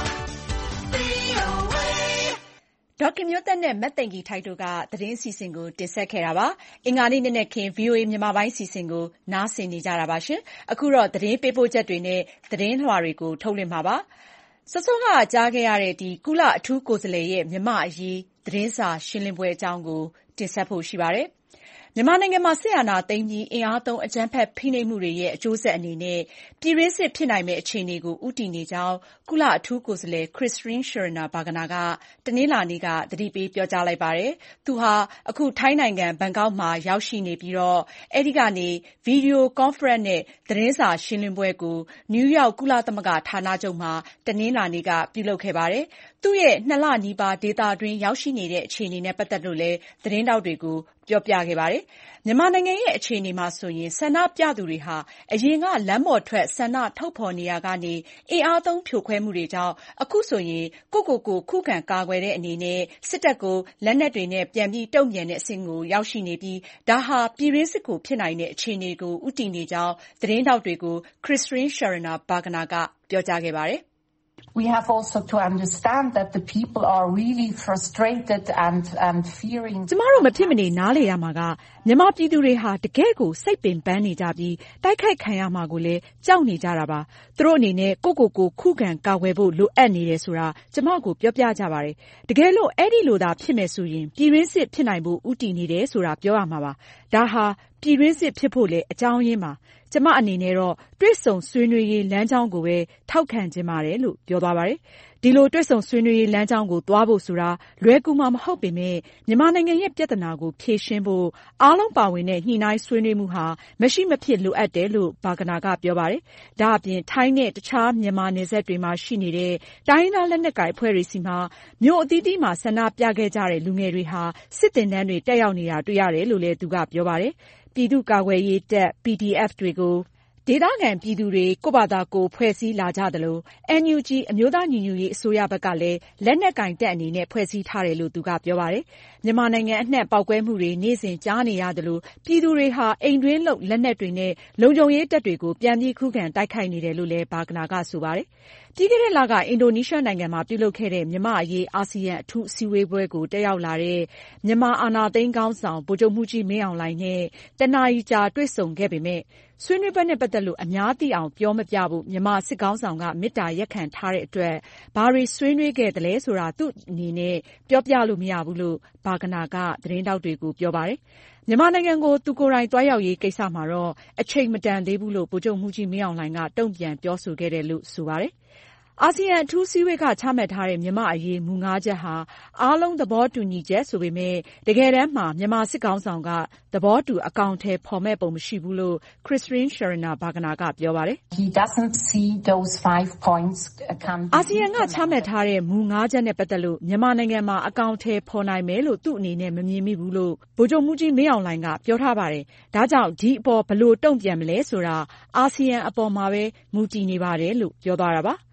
VOA ဒေါက်ခင်မျိုးသက်နဲ့မတ်သိင်္ဂီထိုက်တို့ကသတင်းအစီအစဉ်ကိုတင်ဆက်ခဲ့တာပါ။အင်္ဂါနေ့နေ့ခင်း VOA မြန်မာပိုင်းအစီအစဉ်ကိုနားဆင်နေကြတာပါရှင်။အခုတော့သတင်းပေးပို့ချက်တွေနဲ့သတင်းလွှာတွေကိုထုတ်လွှင့်မှာပါ။စောစောကကြားခဲ့ရတဲ့ကုလအထူးကိုယ်စားလှယ်ရဲ့မြန်မာအရေးသတင်းစာရှင်းလင်းပွဲအကြောင်းကိုတင်ဆက်ဖို့ရှိပါတယ်။မြန်မာနိုင်ငံမှာစစ်အာဏာသိမ်းပြီးအင်အားသုံးအကြမ်းဖက်ဖိနှိပ်မှုတွေရဲ့အကျိုးဆက်အနေနဲ့ပြည်တွင်းစစ်ဖြစ်နိုင်မယ့်အခြေအနေကိုဦးတည်နေကြောင်းကုလအထူးကိုယ်စားလှယ် Christine Schraner Burgener ကတနင်္လာနေ့ကသတိပေးပြောကြားလိုက်ပါတယ်။သူဟာအခုထိုင်းနိုင်ငံဘန်ကောက်မှာရောက်ရှိနေပြီးအဲဒီကနေဗီဒီယိုကွန်ဖရင့်နဲ့သတင်းစာရှင်းလင်းပွဲကိုနယူးယောက်ကုလသမဂ္ဂဌာနချုပ်မှာတနင်္လာနေ့ကပြုလုပ်ခဲ့ပါတယ်။သူ့ရဲ့2 လနီးပါးဒေသတွင်းရောက်ရှိနေတဲ့အခြေအနေနဲ့ပတ်သက်လို့လည်းသတင်းတောက်တွေကိုပြောပြခဲ့ပါတယ်။မြန်မာနိုင်ငံရဲ့အခြေအနေမှာဆိုရင်ဆန္ဒပြသူတွေဟာအရင်ကလမ်းပေါ်ထွက်ဆန္ဒထုတ်ဖော်နေရာကနေအင်အားသုံးဖြိုခွဲမှုတွေကြောင့်အခုဆိုရင်ကိုယ့်ကိုယ်ခုခံကာကွယ်တဲ့အနေနဲ့စစ်တပ်ကိုလက်နက်တွေနဲ့ပြန်ပြီးတုံ့ပြန်တဲ့အဆင့်ကိုရောက်ရှိနေပြီးဒါဟာပြည်တွင်းစစ်ကိုဖြစ်နိုင်တဲ့အခြေအနေကိုဦးတည်နေကြောင်းသတင်းတောက်တွေကို Christine Schraner Burgener ကပြောကြားခဲ့ပါတယ်။ We have also to understand that the people are really frustrated and fearing. ကျမတို့မဖြစ်မနေနားလေရမှာကမြန်မာပြည်သူတွေဟာတကယ့်ကိုစိတ်ပင်ပန်းနေကြပြီးတိုက်ခိုက်ခံရမှာကိုလည်းကြောက်နေကြတာပါ။သူတို့အနေနဲ့ကိုယ့်ကိုယ်ခုခံကာကွယ်ဖို့လိုအပ်နေတယ်ဆိုတာကျမကိုပြောပြကြပါတယ်။တကယ်လို့အဲ့ဒီလိုသာဖြစ်မယ်ဆိုရင်ပြည်တွင်းစစ်ဖြစ်နိုင်ဖို့ဦးတည်နေတယ်ဆိုတာပြောရမှာပါ။ဒါဟာပြည်တွင်းစစ်ဖြစ်ဖို့လည်းအကြောင်းရင်းပါ။ကျမအနေနဲ့တော့တွေ့ဆုံဆွေးနွေးရေးလမ်းကြောင်းကိုပဲထောက်ခံခြင်းပါတယ်လို့ပြောသွားပါတယ်။ဒီလိုတွေ့ဆုံဆွေးနွေးရေးလမ်းကြောင်းကိုသွားဖို့ဆိုတာလွယ်ကူမှာမဟုတ်ပေမဲ့မြန်မာနိုင်ငံရဲ့ပြဿနာကိုဖြေရှင်းဖို့အားလုံးပါဝင်တဲ့ညှိနှိုင်းဆွေးနွေးမှုဟာမရှိမဖြစ်လိုအပ်တယ်လို့ဘာဂနာကပြောပါတယ်။ဒါအပြင်ထိုင်းနဲ့တခြားမြန်မာနယ်စပ်တွေမှာရှိနေတဲ့တိုင်းရင်းသားလက်နက်ကိုင်အဖွဲ့တွေစီမှာမြို့အသီးသီးမှာဆန္ဒပြခဲ့ကြတဲ့လူငယ်တွေဟာစစ်သင်တန်းတွေတက်ရောက်နေတာတွေ့ရတယ်လို့လည်းသူကပြောပါတယ်။ပြည်သူ့ကာကွယ်ရေးတပ် PDF တွေကိုဒေသခံပြည်သူတွေကိုယ့်ဘာသာကိုဖွဲ့စည်းလာကြသလို NUG အမျိုးသားညီညွတ်ရေးအစိုးရဘက်ကလည်းလက်နက်ကင်တပ်အနေနဲ့ဖွဲ့စည်းထားတယ်လို့သူကပြောပါတယ်။မြန်မာနိုင်ငံအနှံ့ပေါက်ကွဲမှုတွေနေ့စဉ်ကြားနေရသလိုပြည်သူတွေဟာအိမ်တွင်းလုပ်လက်နက်တွေနဲ့လုံခြုံရေးတပ်တွေကိုပြန်ပြီးခုခံတိုက်ခိုက်နေတယ်လို့လည်းဘာဂနာကဆိုပါတယ်။ပြီးခဲ့တဲ့လကအင်ဒိုနီးရှားနိုင်ငံမှာပြုလုပ်ခဲ့တဲ့မြန်မာ့အရေးအာဆီယံအထူးအစည်းအဝေးပွဲကိုတက်ရောက်လာတဲ့မြန်မာအာဏာသိမ်းခေါင်းဆောင်ဗိုလ်ချုပ်မှူးကြီးမင်းအောင်လှိုင်နဲ့တနာရီကြာတွေ့ဆုံခဲ့ပေမဲ့ဆွေးနွေးပွဲနဲ့ပတ်သက်လို့အများသိအောင်ပြောမပြဖို့မြန်မာစစ်ခေါင်းဆောင်ကမေတ္တာရပ်ခံထားတဲ့အတွက်ဘာတွေဆွေးနွေးခဲ့သလဲဆိုတာသူ့အနေနဲ့ပြောပြလို့မရဘူးလို့ဘာဂနာကသတင်းတောက်တွေကိုပြောပါတယ်။မြန်မာနိုင်ငံကိုသူကိုယ်တိုင်သွားရောက်ရေးကိစ္စမှာတော့အချိန်မတန်သေးဘူးလို့ဗိုလ်ချုပ်မှူးကြီးမင်းအောင်လှိုင်ကတုံ့ပြန်ပြောဆိုခဲ့တယ်လို့ဆိုပါတယ်။အာဆီယံအထူးအစည်းအဝေးကချမှတ်ထားတဲ့မြန်မာ့အရေးမူ5ချက်ဟာအားလုံးသဘောတူညီချက်ဆိုပေမဲ့တကယ်တမ်းမှာမြန်မာစစ်ကောင်ဆောင်ကသဘောတူအကောင်အထည်ဖော်မဲ့ပုံမရှိဘူးလို့ Christine Schraner Burgener ကပြောပါတယ်။ He doesn't see those 5 points အာဆီယံကချမှတ်ထားတဲ့မူ5ချက်နဲ့ပတ်သက်လို့မြန်မာနိုင်ငံမှာအကောင်အထည်ဖော်နိုင်မယ်လို့သူ့အနေနဲ့မမြင်မိဘူးလို့ဗိုလ်ချုပ်မှူးကြီးမင်းအောင်လှိုင်ကပြောထားပါတယ်။ဒါကြောင့်ဒီအပေါ်ဘယ်လိုတုံ့ပြန်မလဲဆိုတာအာဆီယံအပေါ်မှာပဲမူတည်နေပါတယ်လို့ပြောသွားတာပါ။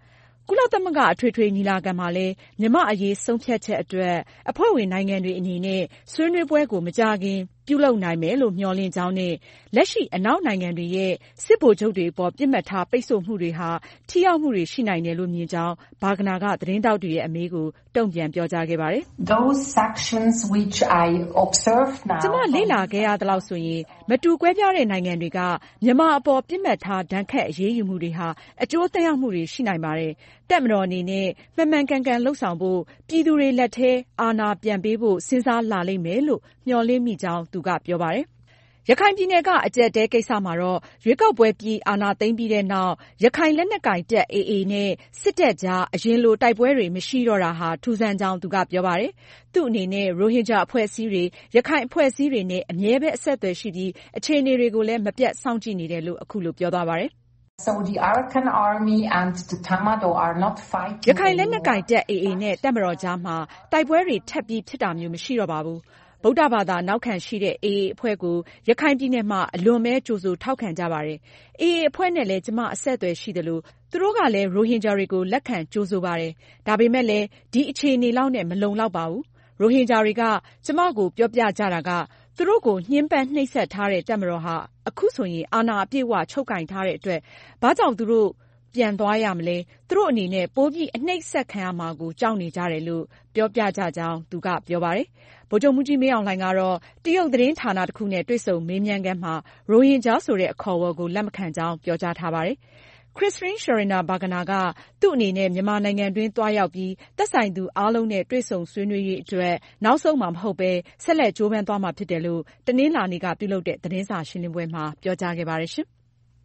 ကုလသမဂ္ဂအထွေထွေညီလာခံမှာလည်းမြန်မာ့အရေးဆုံးဖြတ်ချက်အတွက်အဖွဲ့ဝင်နိုင်ငံတွေအနေနဲ့ဆွေးနွေးပွဲကိုမကြာခင်ပြုလုပ်နိုင်မယ်လို့မျှော်လင့်ကြောင်းနဲ့လက်ရှိအနောက်နိုင်ငံတွေရဲ့စစ်ဗိုလ်ချုပ်တွေအပေါ်ပစ်မှတ်ထားပိတ်ဆို့မှုတွေဟာထိရောက်မှုတွေရှိနိုင်တယ်လို့မြင်ကြောင်းဘာဂနာကသတင်းထောက်တွေရဲ့အမေးကိုတုံ့ပြန်ပြောကြားခဲ့ပါတယ်။ Those sanctions which I observe now ကျမလေ့လာခဲ့ရသလောက်ဆိုရင်မတူကွဲပြားတဲ့နိုင်ငံတွေကမြန်မာအပေါ်ပစ်မှတ်ထားဒဏ်ခတ်အရေးယူမှုတွေဟာအကျိုးသက်ရောက်မှုတွေရှိနိုင်ပါတယ်။တပ်မတော်အနေနဲ့မှန်မှန်ကန်ကန်လုပ်ဆောင်ဖို့ပြည်သူတွေလက်ထဲအာဏာပြန်ပေးဖို့စဉ်းစားလာလိမ့်မယ်လို့မျှော်လင့်မိကြောင်းသူကပြောပါတယ်။ရခိုင်ပြည်နယ်ကအကျပ်အတည်းကိစ္စမှာတော့ရွေးကောက်ပွဲပြီးအာဏာသိမ်းပြီးတဲ့နောက်ရခိုင်လက်နက်ကိုင်တပ် AA နဲ့စစ်တပ်ကြားအရင်လိုတိုက်ပွဲတွေမရှိတော့တာဟာထူးဆန်းကြောင်းသူကပြောပါတယ်။သူ့အနေနဲ့ရိုဟင်ဂျာအဖွဲ့အစည်းတွေရခိုင်အဖွဲ့အစည်းတွေနဲ့အမြဲပဲအဆက်အသွယ်ရှိပြီးအခြေအနေတွေကိုလည်းမပြတ်စောင့်ကြည့်နေတယ်လို့အခုလိုပြောသွားပါတယ်။ So the Arakan army and the Tamado are not fighting. ရခိုင်လက်နက်ကိုင်တပ် AA နဲ့တပ်မတော်ကြားမှာတိုက်ပွဲတွေထပ်ပြီးဖြစ်တာမျိုးမရှိတော့ပါဘူး။ဗုဒ္ဓဘာသာနောက်ခံရှိတဲ့ AA အဖွဲ့ကိုရခိုင်ပြည်နယ်မှာအလွန်ပဲကြိုဆိုထောက်ခံကြပါတယ်။ AA အဖွဲ့နဲ့လည်းကျမအဆက်အသွယ်ရှိသလိုသူတို့ကလည်းရိုဟင်ဂျာတွေကိုလက်ခံကြိုဆိုပါတယ်။ဒါပေမဲ့လည်းဒီအခြေအနေလောက်နဲ့မလုံလောက်ပါဘူး။ရိုဟင်ဂျာတွေကကျမကိုပြောပြကြတာကသူတို့ကိုညှဉ်းပန်းနှိပ်စက်ထားတဲ့တပ်မတော်ဟာအခုဆိုရင်အာဏာအပြည့်အဝချုပ်ကင်ထားတဲ့အတွက်ဘာကြောင့်သူတို့ပြန်သွားရမလဲသူတို့အနေနဲ့ပိုပြီးအနှိပ်စက်ခံရမှာကိုကြောက်နေကြတယ်လို့ပြောပြကြကြောင်းသူကပြောပါတယ်။ဗိုလ်ချုပ်မှူးကြီးမင်းအောင်လှိုင်ကတော့တရုတ်သတင်းဌာနတစ်ခုနဲ့တွေ့ဆုံမေးမြန်းခန်းမှာရိုဟင်ဂျာဆိုတဲ့အခေါ်အဝေါ်ကိုလက်မခံကြောင်းပြောကြားထားပါတယ်။ Christine Schraner Burgener ကသူ့အနေနဲ့မြန်မာနိုင်ငံတွင်းသွားရောက်ပြီးသက်ဆိုင်သူအားလုံးနဲ့တွေ့ဆုံဆွေးနွေးရေးအတွက်နောက်ဆုံးမှာမဟုတ်ပဲဆက်လက်ကြိုးပမ်းသွားမှာဖြစ်တယ်လို့တနင်္လာနေ့ကပြုလုပ်တဲ့သတင်းစာရှင်းလင်းပွဲမှာပြောကြားခဲ့ပါတယ်ရှင်။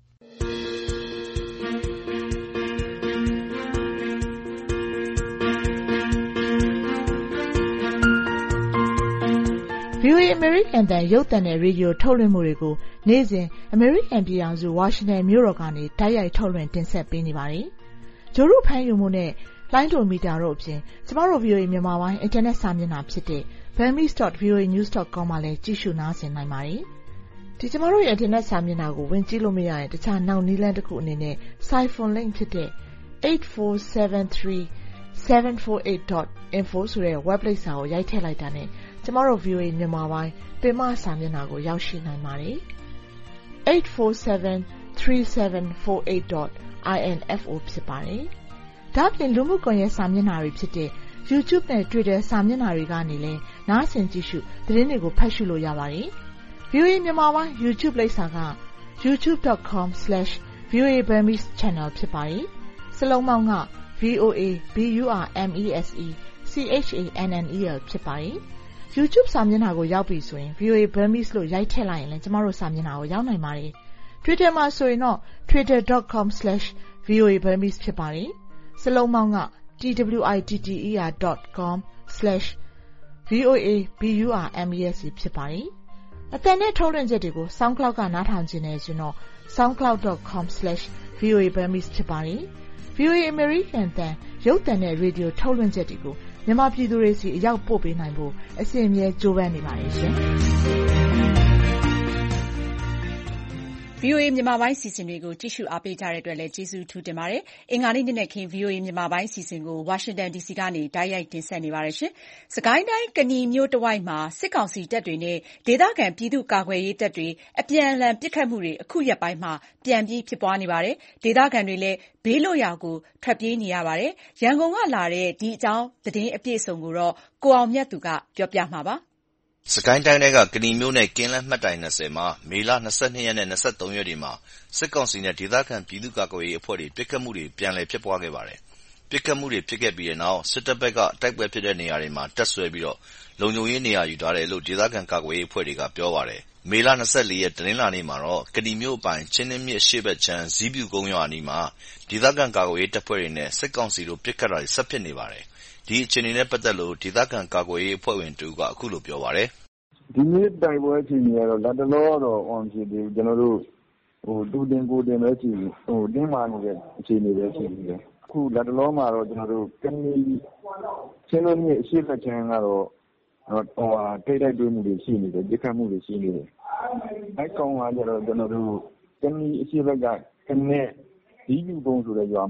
VOA American တန်ရုပ်သံနဲ့ရေဒီယိုထုတ်လွှင့်မှုတွေကိုနေ့စဉ် American ပြည်ထောင်စု Washington မြို့တော်ကနေတိုက်ရိုက်ထုတ်လွှင့်တင်ဆက်ပေးနေပါတယ်။ဂျိုရုဖမ်းယူမှုနဲ့လိုင်းဒိုမီတာတို့အပြင်ကျမတို့ VOA မြန်မာပိုင်း Internet စာမျက်နှာဖြစ်တဲ့ burmese.voanews.com မှာလည်းကြည့်ရှုနားဆင်နိုင်ပါတယ်။ဒီကျမတို့ရဲ့ Internet စာမျက်နှာကိုဝင်ကြည့်လို့မရရင်တခြားနောက်နည်းလမ်းတစ်ခုအနေနဲ့ Siphon link ဖြစ်တဲ့ 8473748.info ဆိုတဲ့ web လိပ်စာကိုရိုက်ထည့်လိုက်တာနဲ့ကျမတို့ VOA မြန်မာပိုင်းပင်မစာမျက်နှာကိုရောက်ရှိနိုင်ပါတယ်။ 8473748.info ဖြစ်ပါတယ်။ဒါ့အပြင်လူမှုကွန်ရက်စာမျက်နှာတွေဖြစ်တဲ့ YouTube နဲ့ Twitter စာမျက်နှာတွေကနေလည်းနားဆင်ကြည့်ရှုသတင်းတွေကိုဖတ်ရှုလို့ရပါတယ်။ VOA မြန်မာပိုင်း YouTube လိပ်စာက youtube.com/VOA Burmese channel ဖြစ်ပါတယ်။စလုံးပေါင်းက VOA BURMESE CHANNEL ဖြစ်ပါတယ်။ YouTube စာမျက်နှာကိုရောက်ပြီဆိုရင် VOA Burmese လို့ရိုက်ထည့်လိုက်ရင်လည်းကျမတို့စာမျက်နှာကိုရောက်နိုင်ပါတယ်။ Twitter မှာဆိုရင်တော့ twitter.com/VOA Burmese ဖြစ်ပါတယ်။စလုံးပေါင်းက twitter.com/VOA BURMESE ဖြစ်ပါတယ်။အသံနဲ့ထုတ်လွှင့်ချက်တွေကို SoundCloud ကနားထောင်ခြင်းနဲ့ဆိုတော့ soundcloud.com/VOA Burmese ဖြစ်ပါတယ်။ VOA American တန်ရုပ်သံနဲ့ရေဒီယိုထုတ်လွှင့်ချက်တွေကိုမြန်မာပြည်သူတွေစီအရောက်ပို့ပေးနိုင်ဖို့အစဉ်အမြဲကြိုးပမ်းနေပါတယ်ရှင်။ VOA မြန်မာပိုင်းစီစဉ်တွေကိုကြည့်ရှုအားပေးကြတဲ့အတွက်လည်းကျေးဇူးထူးတင်ပါတယ်။အင်္ဂါနေ့နေ့ခင်း VOA မြန်မာပိုင်းစီစဉ်ကို Washington DC ကနေတိုက်ရိုက်တင်ဆက်နေပါတယ်ရှင်။စစ်ကိုင်းတိုင်းကနီမြို့တဝိုက်မှာစစ်ကောင်စီတပ်တွေနဲ့ဒေသခံပြည်သူ့ကာကွယ်ရေးတပ်တွေအပြန်အလှန်ပစ်ခတ်မှုတွေအခုရက်ပိုင်းမှာပြန်ပြီးဖြစ်ပွားနေပါတယ်။ဒေသခံတွေလည်းဘေးလွတ်ရာကိုထွက်ပြေးနေရပါတယ်။ရန်ကုန်ကလာတဲ့ဒီအကြောင်းသတင်းအပြည့်အစုံကိုတော့ကိုအောင်မြတ်သူကပြောပြမှာပါ။စစ်ကိုင်းတိုင်းထဲကကနီမြို့နဲ့ကင်းလန်းမှတ်တိုင်20မှာမေလ22ရက်နဲ့23ရက်တွေမှာစစ်ကောင်စီနဲ့ဒေသခံပြည်သူ့ကာကွယ်ရေးအဖွဲ့တွေပစ်ခတ်မှုတွေပြန်လည်ဖြစ်ပွားခဲ့ပါတယ်။ပစ်ခတ်မှုတွေဖြစ်ခဲ့ပြီးတဲ့နောက်စစ်တပ်ဘက်ကတိုက်ပွဲဖြစ်တဲ့နေရာတွေမှာတပ်ဆွဲပြီးလုံခြုံရေးနေရာယူထားတယ်လို့ဒေသခံကာကွယ်ရေးအဖွဲ့တွေကပြောပါတယ်။မေလ24ရက်တနင်္လာနေ့မှာတော့ကနီမြို့အပိုင်ချင်းနှင်းမြစ်အရှေ့ဘက်ခြမ်းဇီးဖြူကုန်းရွာအနီးမှာဒေသခံကာကွယ်ရေးတပ်ဖွဲ့တွေနဲ့စစ်ကောင်စီတို့ပစ်ခတ်တာတွေဆက်ဖြစ်နေပါတယ်။ဒီအခြေအနေနဲ့ပတ်သက်လို့ဒေသခံကာကွယ်ရေးအဖွဲ့ဝင်တဦးကအခုလိုပြောပါတယ်။ဒီနေ့တိုက်ပွဲအခြေအနေကတော့လတ်တလောတော့ဖြစ်သေးဘူးကျွန်တော်တို့တူတင်ကိုတင်ပဲရှိတင်းမာနေတဲ့အခြေအနေပဲရှိသေးတယ်။အခုလတ်တလောမှာတော့ကျွန်တော်တို့ကနီချင်းနှင်းမြစ်အရှေ့ဘက်ခြမ်းကတော့ထိပ်တိုက်တွေ့မှုတွေရှိနေတယ်ပစ်ခတ်မှုတွေရှိနေတယ်။အဲ့ကောင်ကကျတော့ကျွန်တော်တို့ကနီအရှေ့ဘက်ကကနဲ့ဇီးဖြူကုန်းဆိုတဲ့ရွာမှာ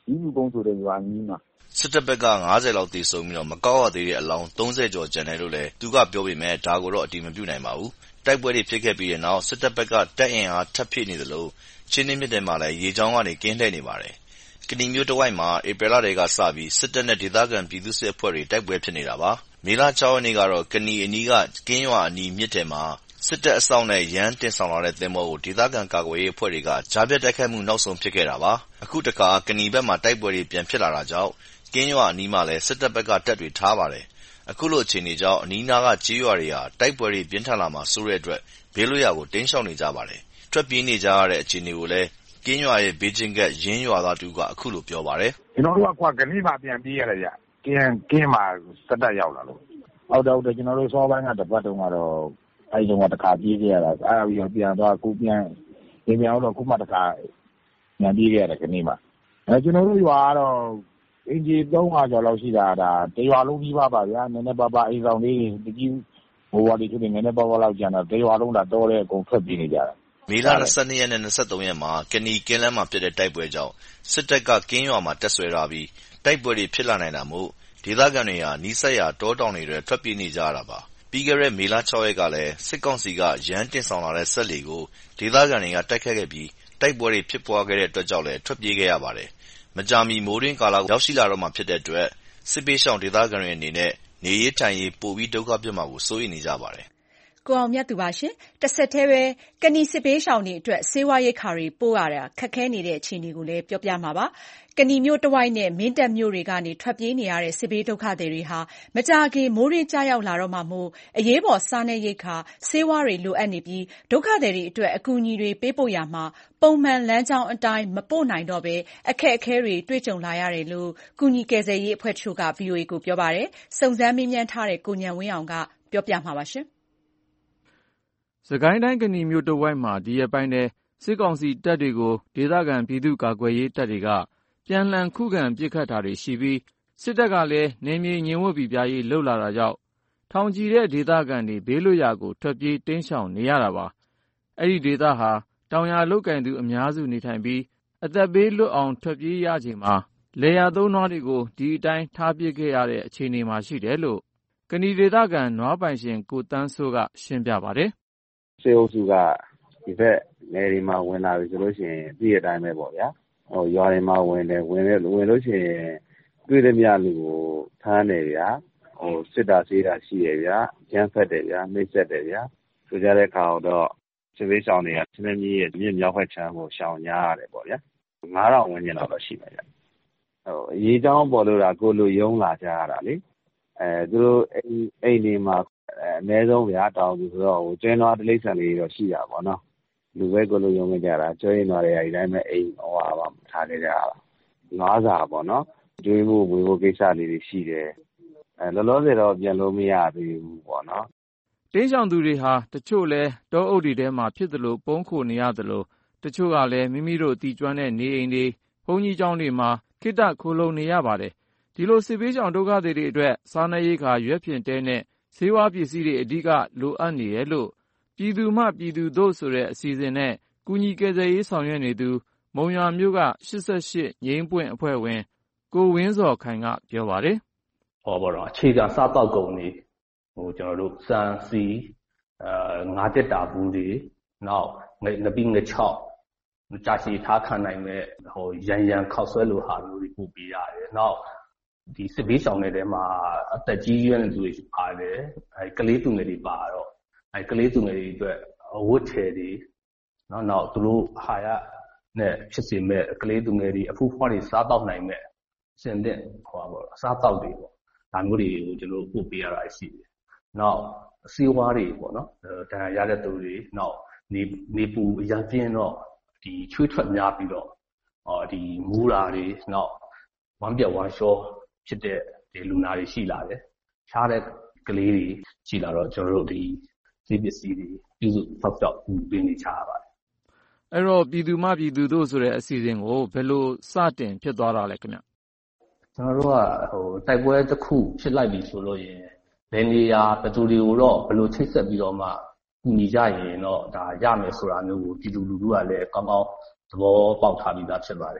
လူကုန်းဆိုတဲ့ရွာအနီးမှာစစ်တပ်ဘက်က50လောက်သေဆုံးပြီးတော့မကောက်ရသေးတဲ့အလောင်း30ကျော်ကျန်တယ်လို့လည်းသူကပြောပေမဲ့ဒါကိုတော့အတည်မပြုနိုင်ပါဘူး။တိုက်ပွဲတွေဖြစ်ခဲ့ပြီးတဲ့နောက်စစ်တပ်ဘက်ကတပ်အင်အားထပ်ဖြည့်နေသလိုချင်းနှင်းမြစ်ထဲမှာလည်းရေကြောင်းကနေကင်းလှည့်နေပါတယ်။ကနီမြို့တဝိုက်မှာဧပြီလတည်းကစပြီးစစ်တပ်နဲ့ဒေသခံပြည်သူ့စစ်အဖွဲ့တွေတိုက်ပွဲဖြစ်နေတာပါ။မေလ6ရက်နေ့ကတော့ကနီအနီးကကင်းရွာအနီးမြစ်ထဲမှာစစ်တပ်အစောင့်နဲ့ရမ်းတင်ဆောင်လာတဲ့သင်္ဘောကိုဒေသခံကာကွယ်ရေးအဖွဲ့တွေကကြားဖြတ်တိုက်ခိုက်မှုနောက်ဆုံးဖြစ်ခဲ့တာပါ။အခုတခါကနီဘက်မှာတိုက်ပွဲတွေပြန်ဖြစ်လာတာကြောင့်ကင်းရွာအနီးမှာလည်းစစ်တပ်ဘက်ကတပ်တွေထားပါတယ်။အခုလိုအခြေအနေကြောင့်အနီးနားကကျေးရွာတွေဟာတိုက်ပွဲတွေပြင်းထန်လာမှာစိုးတဲ့အတွက်ဘေးလွတ်ရာကိုတိမ်းရှောင်နေကြပါတယ်။ထွက်ပြေးနေကြရတဲ့အခြေအနေကိုလည်းကင်းရွာရဲ့ဘေးချင်းကရင်းရွာသားတူကအခုလိုပြောပါတယ်။ကျွန်တော်တို့ကကနီးမှာပြန်ပြေးရတယ်ဗျ။ကင်းမှာစစ်တပ်ရောက်လာလို့ဟုတ်တယ်ကျွန်တော်တို့စောပိုင်းကတပတ်တုန်းကတော့အဲဒီတုန်းကတစ်ခါပြေးခဲ့ရတာအဲ့ဒါပြီးတော့ပြန်သွားခုပြန်တော့ခုမှတစ်ခါပြန်ပြေးခဲ့ရတယ်ကနေ့မှာကျွန်တော်တို့ရွာကတော့အင်ဂျီ300ကျော်လောက်ရှိတာဒါတရွာလုံးကြီးပါဗျာနည်းနည်းပါအိမ်ဆောင်လေးတကြီးဟိုဝါဒီဖြစ်နေနည်းနည်းပါလောက်ကျန်တော့တရွာလုံးဒါတော့တဲ့အကုန်ထွက်ပြေးနေကြတာမေလ22ရက်နဲ့23ရက်မှာကနီကင်းလမ်းမှာဖြစ်တဲ့တိုက်ပွဲကြောင့်စစ်တပ်ကကင်းရွာမှာတပ်ဆွဲထားပြီးတိုက်ပွဲတွေဖြစ်လာနိုင်တာမို့ဒေသခံတွေဟာနီးစပ်ရာတောတောင်တွေထဲထွက်ပြေးနေကြရတာပါပြီးခဲ့တဲ့မေလ6ရက်ကလည်းစစ်ကောင်စီကရမ်းတင်ဆောင်လာတဲ့စက်လှေကိုဒေသခံတွေကတိုက်ခတ်ခဲ့ပြီးတိုက်ပွဲတွေဖြစ်ပွားခဲ့တဲ့အတွက်ကြောင့်လည်းထွက်ပြေးခဲ့ရပါတယ်။မကြာမီမိုးတွင်းကာလရောက်ရှိလာတော့မှာဖြစ်တဲ့အတွက်စစ်ပေးရှောင်ဒေသခံတွေအနေနဲ့နေရေးထိုင်ရေးပိုပြီးဒုက္ခပြတ်မှာကိုစိုးရိမ်နေကြပါတယ်။ကိုအောင်မြတ်သူပါရှင်။တစ်ဆက်တည်းပဲကနီစစ်ပေးရှောင်တွေအတွက်ဆေးဝါးရိက္ခာတွေပို့ရတာခက်ခဲနေတဲ့အခြေအနေကိုလည်းပြောပြမှာပါ။ကနီမြို့တဝိုက်နဲ့မင်းတပ်မြို့တွေကနေထွက်ပြေးနေရတဲ့စစ်ဘေးဒုက္ခသည်တွေဟာမကြာခင်မိုးတွင်းကျရောက်လာတော့မှမို့အရေးပေါ်စားနပ်ရိက္ခာဆေးဝါးတွေလိုအပ်နေပြီးဒုက္ခသည်တွေအတွက်အကူအညီတွေပေးပို့ရမှာပုံမှန်လမ်းကြောင်းအတိုင်းမပို့နိုင်တော့ဘဲအခက်အခဲတွေတွေ့ကြုံလာရတယ်လို့ကူညီကယ်ဆယ်ရေးအဖွဲ့ချို့က VOA ကိုပြောပါတယ်။စုံစမ်းမေးမြန်းထားတဲ့ကိုဉာဏ်ဝင်းအောင်ကပြောပြမှာပါရှင်။စကိုင်းတိုင်းကနီမြို့တဝိုက်မှာဒီရက်ပိုင်းထဲစစ်ကောင်စီတပ်တွေကိုဒေသခံပြည်သူ့ကာကွယ်ရေးတပ်တွေကပြန်လှန်ခုခံပစ်ခတ်တာတွေရှိပြီးစစ်တပ်ကလည်းနယ်မြေငြိမ်ဝှက်ပြရေးလှုပ်လာတာကြောင့်ထောင်ချီတဲ့ဒေသခံတွေဘေးလွတ်ရာကိုထွက်ပြေးတိမ်းရှောင်နေရတာပါ။အဲ့ဒီဒေသဟာတောင်ယာလုကင်သူအများစုနေထိုင်ပြီးအသက်ဘေးလွတ်အောင်ထွက်ပြေးရချိန်မှာလယ်ယာသုံးနွားတွေကိုဒီအတိုင်းထားပစ်ခဲ့ရတဲ့အခြေအနေမှာရှိတယ်လို့ကနီဒေသခံနွားပိုင်ရှင်ကိုတန်းစိုးကရှင်းပြပါတယ်။စေအုပ်စုကဒီဘက်နယ်တွေမှာဝင်လာပြီဆိုလို့ရှိရင်ပြည်အတိုင်းပဲပေါ့ဗျာ။ရွာတွေမှာဝင်လို့ရှိရင်တွေ့တဲ့မြလူကိုဖမ်းတယ်ဗျာစစ်တာဆေးတာရှိတယ်ဗျာကျန်းဖက်တယ်ဗျာနှိပ်စက်တယ်ဗျာဆိုကြတဲ့အခါတော့စစ်ဘေးရှောင်တွေကချင်းမကြီးရဲ့မြစ်မြောက်ဘက်ခြမ်းကိုရှောင်ကြရတယ်ပေါ့ဗျာ9000ဝန်းကျင်လောက်တော့ရှိမယ်ဗျအရေးကြောင်းပေါ်လို့တာကိုလိုယုံလာကြရတာလေသူတို့အိမ်တွေမှာအနည်းဆုံးဗျာတောင်သူဆိုတော့ကျွန်းတော်တိလိษံလေးတော့ရှိတာပေါ့နော်လူပဲကိုလိုယုံနေကြတာကျွန်းတော်တွေအဲဒီတိုင်းပဲအိမ်ပါထားခဲ့ကြတာငါးစာပေါ့နော်ကျွေးမှုဝေဖို့ကိစ္စလေးတွေရှိတယ်လောလောဆယ်တော့ပြန်လို့မရသေးဘူးပေါ့နော်တိမ်းရှောင်သူတွေဟာတချို့လဲတောအုပ်တွေထဲမှာဖြစ်သလိုပုန်းခိုနေရသလိုတချို့ကလည်းမိမိတို့တည်ကျွမ်းတဲ့နေအိမ်တွေဘုန်းကြီးကျောင်းတွေမှာခိတ္တခိုလုံနေရပါတယ်ဒီလိုစစ်ပေးရှောင်ဒုက္ခသည်တွေအတွက်စားနပ်ရိက္ခာရွက်ဖျင်တဲနဲ့ဆေးဝါးပစ္စည်းတွေအဓိကလိုအပ်နေတယ်လို့ပြည်သူမှပြည်သူတို့ဆိုတဲ့အစီအစဉ်နဲ့ကူညီကယ်ဆယ်ရေးဆောင်ရွက်နေသူမုံရွာမြို့က88ငိမ့်ပွင့်အဖွဲ့ဝင်ကိုဝင်းစော်ခိုင်ကပြောပါတယ်အခြေခံစားတောက်ကုန်တွေကျွန်တော်တို့စံစီငါးတက်တာဘူးတွေနောက်ငပိငချောက်ကြာရှည်ထားခံနိုင်မဲ့ရန်ခောက်ဆွဲလိုဟာမျိုးတွေပို့ပေးရတယ်နောက်ဒီစစ်ဘေးရှောင်တဲ့ထဲမှာအသက်ကြီးရွယ်နေသူတွေပါတယ်ကလေးသူငယ်တွေပါတော့ကလေးသူငယ်တွေအတွက်ဝတ်ထည်တွေနောက်သူတို့ဟာရနဲ့ဖြစ်စေမဲ့ကလေးသူငယ်တွေအဖူးဖွားတွေစားတောက်နိုင်မဲ့စင်တဲ့အစားတောက်တွေပေါ့ဒါမျိုးတွေကိုကျွန်တော်ပို့ပေးရတာရှိတယ်နောက်စီဝါးတွေပေါ့နော်တန်ရတဲ့သူတွေနောက်နေပူရပြင်းတော့ဒီချွေးထွက်များပြီးတော့ဒီမူရာတွေနောက်ဝမ်းပြက်ဝမ်းလျှောဖြစ်တဲ့ဒီလူနာတွေရှိလာတယ်ခြားတဲ့ကလေးတွေရှိလာတော့ကျွန်တော်တို့ဒီဈေးပစ္စည်းတွေပြုစုဖောက်ပြောက်ပေးနေချရပါတယ်အဲ့တော့ပြည်သူမှပြည်သူတို့ဆိုတဲ့အစီအစဉ်ကိုဘယ်လိုစတင်ဖြစ်သွားတာလဲခင်ဗျကျွန်တော်တို့ကတိုက်ပွဲတစ်ခုဖြစ်လိုက်ပြီဆိုလို့ရင်ဘယ်နေရာဘယ်သူတွေကိုတော့ဘယ်လိုချိတ်ဆက်ပြီးတော့မှကူညီကြရင်တော့ဒါရမယ်ဆိုတာမျိုးကိုပြည်သူလူထုကလည်းကောင်းကောင်းသဘောပေါက်ထားပြီးသားဖြစ်ပါတယ်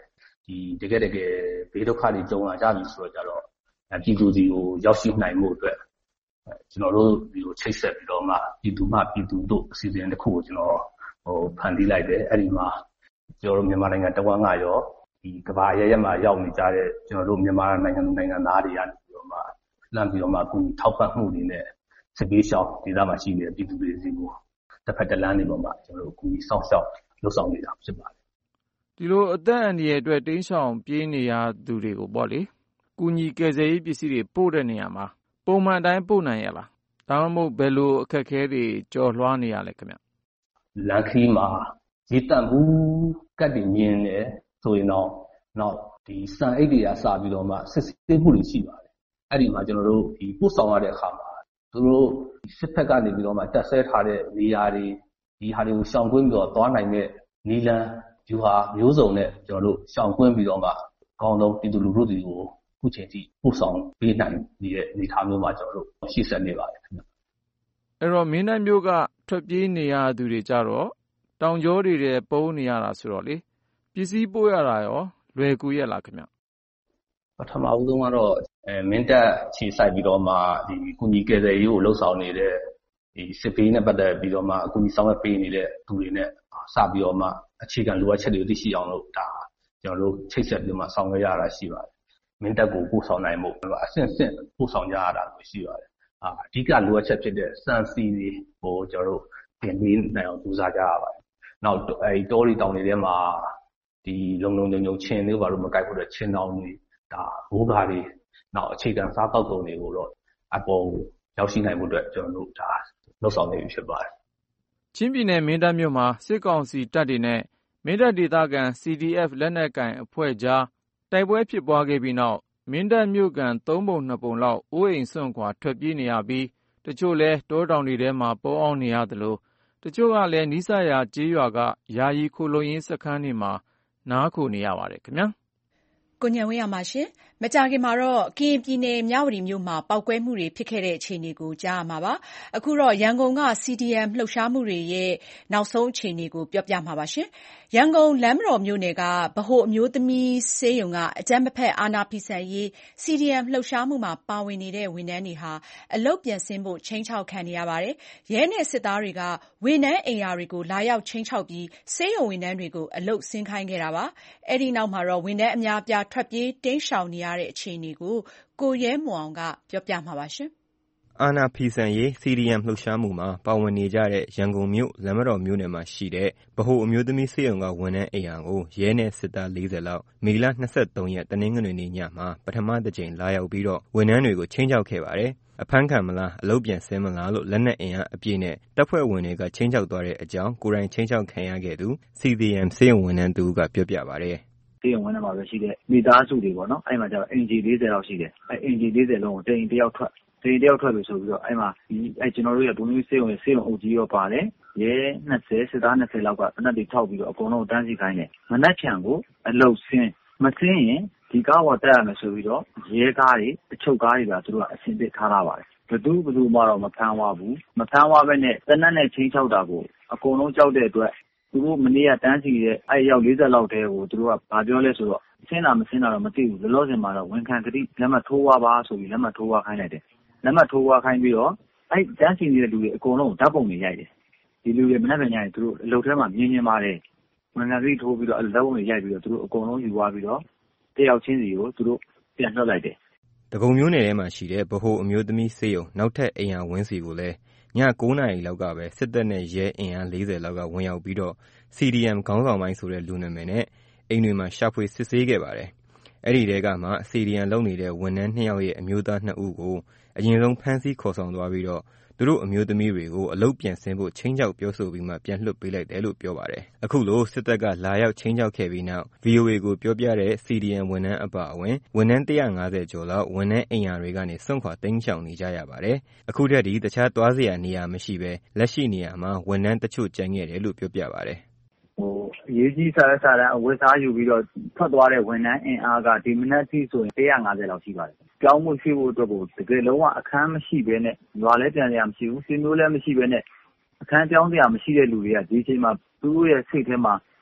တကယ်ဘေးဒုက္ခတွေကြုံလာကြပြီဆိုတော့ကြတော့ပြည်သူတွေကိုရောက်ရှိနိုင်မှုအတွက်ကျွန်တော်တို့ဒီလိုချိတ်ဆက်ပြီးတော့မှပြည်သူတို့အစီအစဉ်တစ်ခုကိုကျွန်တော်ဖန်တီးလိုက်တယ်အဲ့ဒီမှာကျွန်တော်တို့မြန်မာနိုင်ငံတဝန်းကရောဒီကမ္ဘာရဲမှာရောက်နေကြတဲ့ကျွန်တော်တို့မြန်မာနိုင်ငံသားတွေကနေပြီးတော့မှလမ်းပြီးတော့မှအခုထောက်ပံ့မှုတွေနဲ့စစ်ပေးရှောင်းဒေသမှာရှိနေတဲ့ပြည်သူတွေစီကိုတစ်ဖက်တစ်လမ်းနေပေါ်မှာကျွန်တော်တို့ကူညီဆောင်ရှောက်လှုပ်ဆောင်နေတာဖြစ်ပါတယ်ဒီလိုအသက်အန္တရာယ်အတွက်တင်းရှောင်ပြေးနေရသူတွေကိုပေါ့လေကူညီကယ်ဆယ်ရေးပစ္စည်းတွေပို့တဲ့နေရာမှာပုံမှန်တိုင်းပို့နိုင်ရလားဒါမှမဟုတ်ဘယ်လိုအခက်အခဲတွေကြော်လွှားနေရလဲခင်ဗျလမ်းခီးမှာရေတန့်ဘူးကတ်တွေမြင်တယ်ဆိုရင်တော့နောက်ဒီစံအိတ်တွေကစပြီးတော့မှစစ်ဆေးမှုတွေရှိပါတယ်အဲ့ဒီမှာကျွန်တော်တို့ဒီပို့ဆောင်ရတဲ့အခါမှာသူတို့စစ်ဖက်ကနေပြီးတော့မှတက်ဆဲထားတဲ့နေရာတွေဒီဟာတွေကိုရှောင်ကွင်းပြီးတော့သွားနိုင်တဲ့နီလန်ယူဟာမျိုးစုံနဲ့ကျွန်တော်တို့ရှောင်ကွင်းပြီးတော့မှအကောင်းဆုံးပြည်သူလူထုတွေကိုခုချိန်ထိပို့ဆောင်ပေးနိုင်နေတဲ့အနေအထားမျိုးမှာကျွန်တော်တို့ရှိဆက်နေပါတယ်ခင်ဗျအဲ့တော့မင်းတပ်မျိုးကထွက်ပြေးနေရသူတွေကြတော့တောင်ကျောတွေထဲပုံနေရတာဆိုတော့လေပစ္စည်းပို့ရတာရောလွယ်ကူရဲ့လားခင်ဗျပထမဦးဆုံးကတော့မင်းတပ်ခြေဆိုင်ပြီးတော့မှဒီကုညီကယ်ဆယ်ရေးကိုလှုပ်ဆောင်နေတဲ့ဒီစစ်ပေးနဲ့ပတ်သက်ပြီးတော့မှအကူအညီဆောင်ရွက်ပေးနေတဲ့သူတွေနဲ့စပြီးတော့မှအခြေခံလိုအပ်ချက်တွေကိုသိရှိအောင်လို့ဒါကျွန်တော်တို့ချိတ်ဆက်ပြီးမှဆောင်ရွက်ရတာရှိပါတယ်မင်းတပ်ကိုပို့ဆောင်နိုင်မှုအဆင့်ပို့ဆောင်ကြရတာလို့ရှိပါတယ်အဓိကလိုအပ်ချက်ဖြစ်တဲ့စံစီတွေကိုကျွန်တော်တို့ပြင်ပေးနိုင်အောင်ကြိုးစားကြရပါတယ်နောက်အဲဒီတောတွေတောင်တွေထဲမှာဒီလုံချင်းတွေဘာလို့မကိုက်ဖို့တဲ့ချင်းတောင်တွေဒါဘိုးကားတွေနောက်အခြေခံစားတောက်ကုန်တွေကိုတော့အပေါ်ရောက်ရှိနိုင်မှုအတွက်ကျွန်တော်တို့ဒါလှုပ်ဆောင်နေပြီဖြစ်ပါတယ်ချင်းပြည်နယ်မင်းတပ်မြို့မှာစစ်ကောင်စီတပ်တွေနဲ့မင်းတပ်ဒေသခံ CDF လက်နက်ကိုင်အဖွဲ့ကြားတိုက်ပွဲဖြစ်ပွားခဲ့ပြီးနောက်မင်းတပ်မြို့ကန်3ပုံ2ပုံလောက်အိုးအိမ်စွန့်ခွာထွက်ပြေးနေရပြီးတချို့လဲတောတောင်တွေထဲမှာပုန်းအောင်နေရသလိုတချို့ကလည်းနီးစပ်ရာကျေးရွာကယာယီခိုလုံရင်းစခန်းတွေမှာနားခိုနေရပါတယ်ခင်ဗျာကိုဉာဏ်ဝင်းရပါရှင်မကြာခင်မှာတော့ကရင်ပြည်နယ်မြဝတီမြို့မှာပောက်ကွဲမှုတွေဖြစ်ခဲ့တဲ့အခြေအနေကိုကြားရမှာပါအခုတော့ရန်ကုန်က CDM လှုပ်ရှားမှုတွေရဲ့နောက်ဆုံးအခြေအနေကိုပြောပြမှာပါရှင်ရန်ကုန်လမ်းမတော်မြို့နယ်ကဗဟိုအမျိုးသမီးဆေးရုံကအကြမ်းမဖက်အာဏာဖီဆန်ရေး CDM လှုပ်ရှားမှုမှာပါဝင်နေတဲ့ဝန်ထမ်းတွေဟာအလုပ်ပြန်ဆင်းဖို့ချိန်ချောက်ခံနေရပါတယ်ရဲနဲ့စစ်သားတွေကဝန်ထမ်းအိမ်ယာတွေကိုလာရောက်ချိန်ချောက်ပြီးဆေးရုံဝန်ထမ်းတွေကိုအလုပ်ဆင်းခိုင်းခဲ့တာပါအဲ့ဒီနောက်မှာတော့ဝန်ထမ်းအများပြားထွက်ပြေးတိမ်းရှောင်နေရတဲ့အခြေအနေကိုကိုရဲမောင်အောင်ကပြောပြမှာပါရှင်။အာဏာဖီဆန်ရေး CDM လှုပ်ရှားမှုမှာပါဝင်နေကြတဲ့ရန်ကုန်မြို့လမ်းမတော်မြို့နယ်မှာရှိတဲ့ဗဟိုအမျိုးသမီးဆေးရုံကဝန်ထမ်းအိမ်ယာကိုရဲနဲ့စစ်သား40လောက်မေလ23ရက်တနင်္ဂနွေနေ့ညမှာပထမတစ်ကြိမ်လာရောက်ပြီးတော့ဝန်ထမ်းတွေကိုချင်းချောက်ခဲ့ပါတယ်။အဖမ်းခံမလားအလုပ်ပြန်ဆင်းမလားလို့လက်နက်အင်အားအပြည့်နဲ့တပ်ဖွဲ့ဝင်တွေကချင်းချောက်သွားတဲ့အကြောင်းကိုယ်တိုင်ချင်းချောက်ခံရခဲ့သူ CDM ဆေးရုံဝန်ထမ်းသူကပြောပြပါတယ်ဆေးရုံဝင်းထဲမှာပဲရှိတဲ့မိသားစုတွေပေါ့နော်အဲ့မှာကျတော့အင်ဂျီ40လောက်ရှိတယ်အဲ့အင်ဂျီ40လုံးကိုတရင်တယောက်ထွက်ပြီဆိုပြီးတော့အဲ့မှာအဲ့ကျွန်တော်တို့ရဒုံမျိုးဆေးရုံအုပ်ကြီးရောပါတယ်ရဲ20စစ်သား20လောက်ကတနက်တွေထောက်ပြီးတော့အကုန်လုံးတန်းစီခိုင်းတယ်မနက်ဖြန်ကိုအလုတ်ဆင်းမဆင်းရင်ဒီကားဝတက်ရမယ်ဆိုပြီးတော့ရဲကားတွေအချုပ်ကားတွေပါသူတို့ကအဆင်သင့်ထားပါတယ်ဘယ်သူမှတော့မဖမ်းသွားဘူးမဖမ်းသွားဘဲနဲ့တနက်နဲ့ချင်းချောက်တာကိုအကုန်လုံးကြောက်တဲ့အတွက်သူတို့မနေ့ကတန်းစီတဲ့အဲ့ရောက်40လောက်တဲကိုသူတို့ကဘာပြောလဲဆိုတော့ဆင်းတာမဆင်းတာတော့မသိဘူးလောလောဆယ်မှာတော့ဝန်ခံကတိလက်မှတ်ထိုးသွားပါဆိုပြီးလက်မှတ်ထိုးသွားခိုင်းလိုက်တယ်လက်မှတ်ထိုးသွားခိုင်းပြီးတော့အဲ့တန်းစီနေတဲ့လူတွေအကုန်လုံးဓာတ်ပုံတွေရိုက်တယ်ဒီလူတွေမနေ့ကညရင်သူတို့အလုပ်ထဲမှာမြင်ပါတယ်ဝန်ခံကတိထိုးပြီးတော့အလုပ်တွေရိုက်ပြီးတော့သူတို့အကုန်လုံးယူသွားပြီးတော့တယောက်ချင်းစီကိုသူတို့ပြန်လွှတ်လိုက်တယ်ဒဂုံမျိုးနယ်ထဲမှာရှိတဲ့ဗဟိုအမျိုးသမီးဆေးရုံနောက်ထပ်အိမ်ယာဝင်းစီကိုလည်းည9 နာရီလောက်ကပဲစစ်တပ်နဲ့ရဲအင်အား40လောက်ကဝင်ရောက်ပြီးတော့ CDM ခေါင်းဆောင်ပိုင်းဆိုတဲ့လူနာမည်နဲ့အိမ်တွေမှာရှာဖွေစစ်ဆေးခဲ့ပါတယ်။အဲ့ဒီတဲကမှ CDM လုပ်နေတဲ့ဝန်ထမ်း2ယောက်ရဲ့အမျိုးသား2ဦးကိုအရင်ဆုံးဖမ်းဆီးခေါ်ဆောင်သွားပြီးတော့သူတို့အမျိုးသမီးတွေကိုအလုပ်ပြန်ဆင်းဖို့ချင်းချောက်ပြောဆိုပြီးမှပြန်လွှတ်ပေးလိုက်တယ်လို့ပြောပါတယ်။အခုလိုစစ်တပ်ကလာရောက်ချင်းချောက်ခဲ့ပြီးနောက် VOA ကိုပြောပြတဲ့ CDM ဝန်ထမ်းအပါအဝင်ဝန်ထမ်း150ကျော်လောက်ဝန်ထမ်းအိမ်ယာတွေကနေစွန့်ခွာတိမ်းရှောင်နေကြရပါတယ်။အခုထက်ဒီတခြားသွားစရာနေရာမရှိဘဲလက်ရှိနေရာမှာဝန်ထမ်းတချို့ကျန်ခဲ့တယ်လို့ပြောပြပါတယ်အရေးကြီးစားတန်းအဝတ်စားယူပြီးတော့ထွက်သွားတဲ့ဝန်ထမ်းအင်အားကဒီမနက်စီဆိုရင်150လောက်ရှိပါတယ်။ကြောင်းမှုရှိဖို့အတွက်ကိုတကယ်လုံးဝအခန်းမရှိဘဲနဲ့ရွာလဲပြန်ရမရှိဘူး။စီမျိုးလည်းမရှိဘဲနဲ့အခန်းကြောင်းစရာမရှိတဲ့လူတွေကဒီအချိန်မှာသူတို့ရဲ့စိတ်ထဲမှာ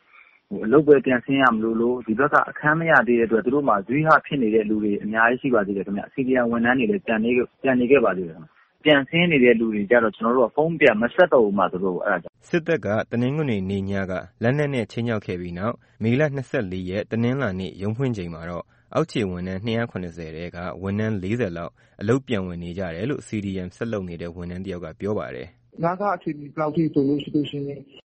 အလုပ်ပဲပြန်ဆင်းရမလို့ဒီဘက်ကအခန်းမရသေးတဲ့အတွက်သူတို့မှာဇွေးဟဖြစ်နေတဲ့လူတွေအများကြီးရှိပါသေးတယ်ခင်ဗျ။ CDM ဝန်ထမ်းတွေလည်းပြန်နေခဲ့ပါသေးတယ်။ပြန်ဆင်းနေတဲ့လူတွေကြတော့ကျွန်တော်တို့ကဖုန်းပြန်မဆက်တော့ဘူးမှသူတို့အဲ့ဒါကြောင့်စစ်တပ်ကတနင်္ဂနွေနေ့ညကလက်နက်နဲ့ချင်းချောက်ခဲ့ပြီးနောက်မေလ 24 ရက်တနင်္လာနေ့ရုံးဖွင့်ချိန်မှာတော့အောက်ခြေဝန်ထမ်း290တဲကဝန်ထမ်း40လောက်အလုပ်ပြန်ဝင်နေကြတယ်လို့ CDM ဆက်လုပ်နေတဲ့ဝန်ထမ်းတယောက်ကပြောပါတယ်။ငါကအခြေအနေဘယ်လောက်ထိဆိုလို့ရှိရင်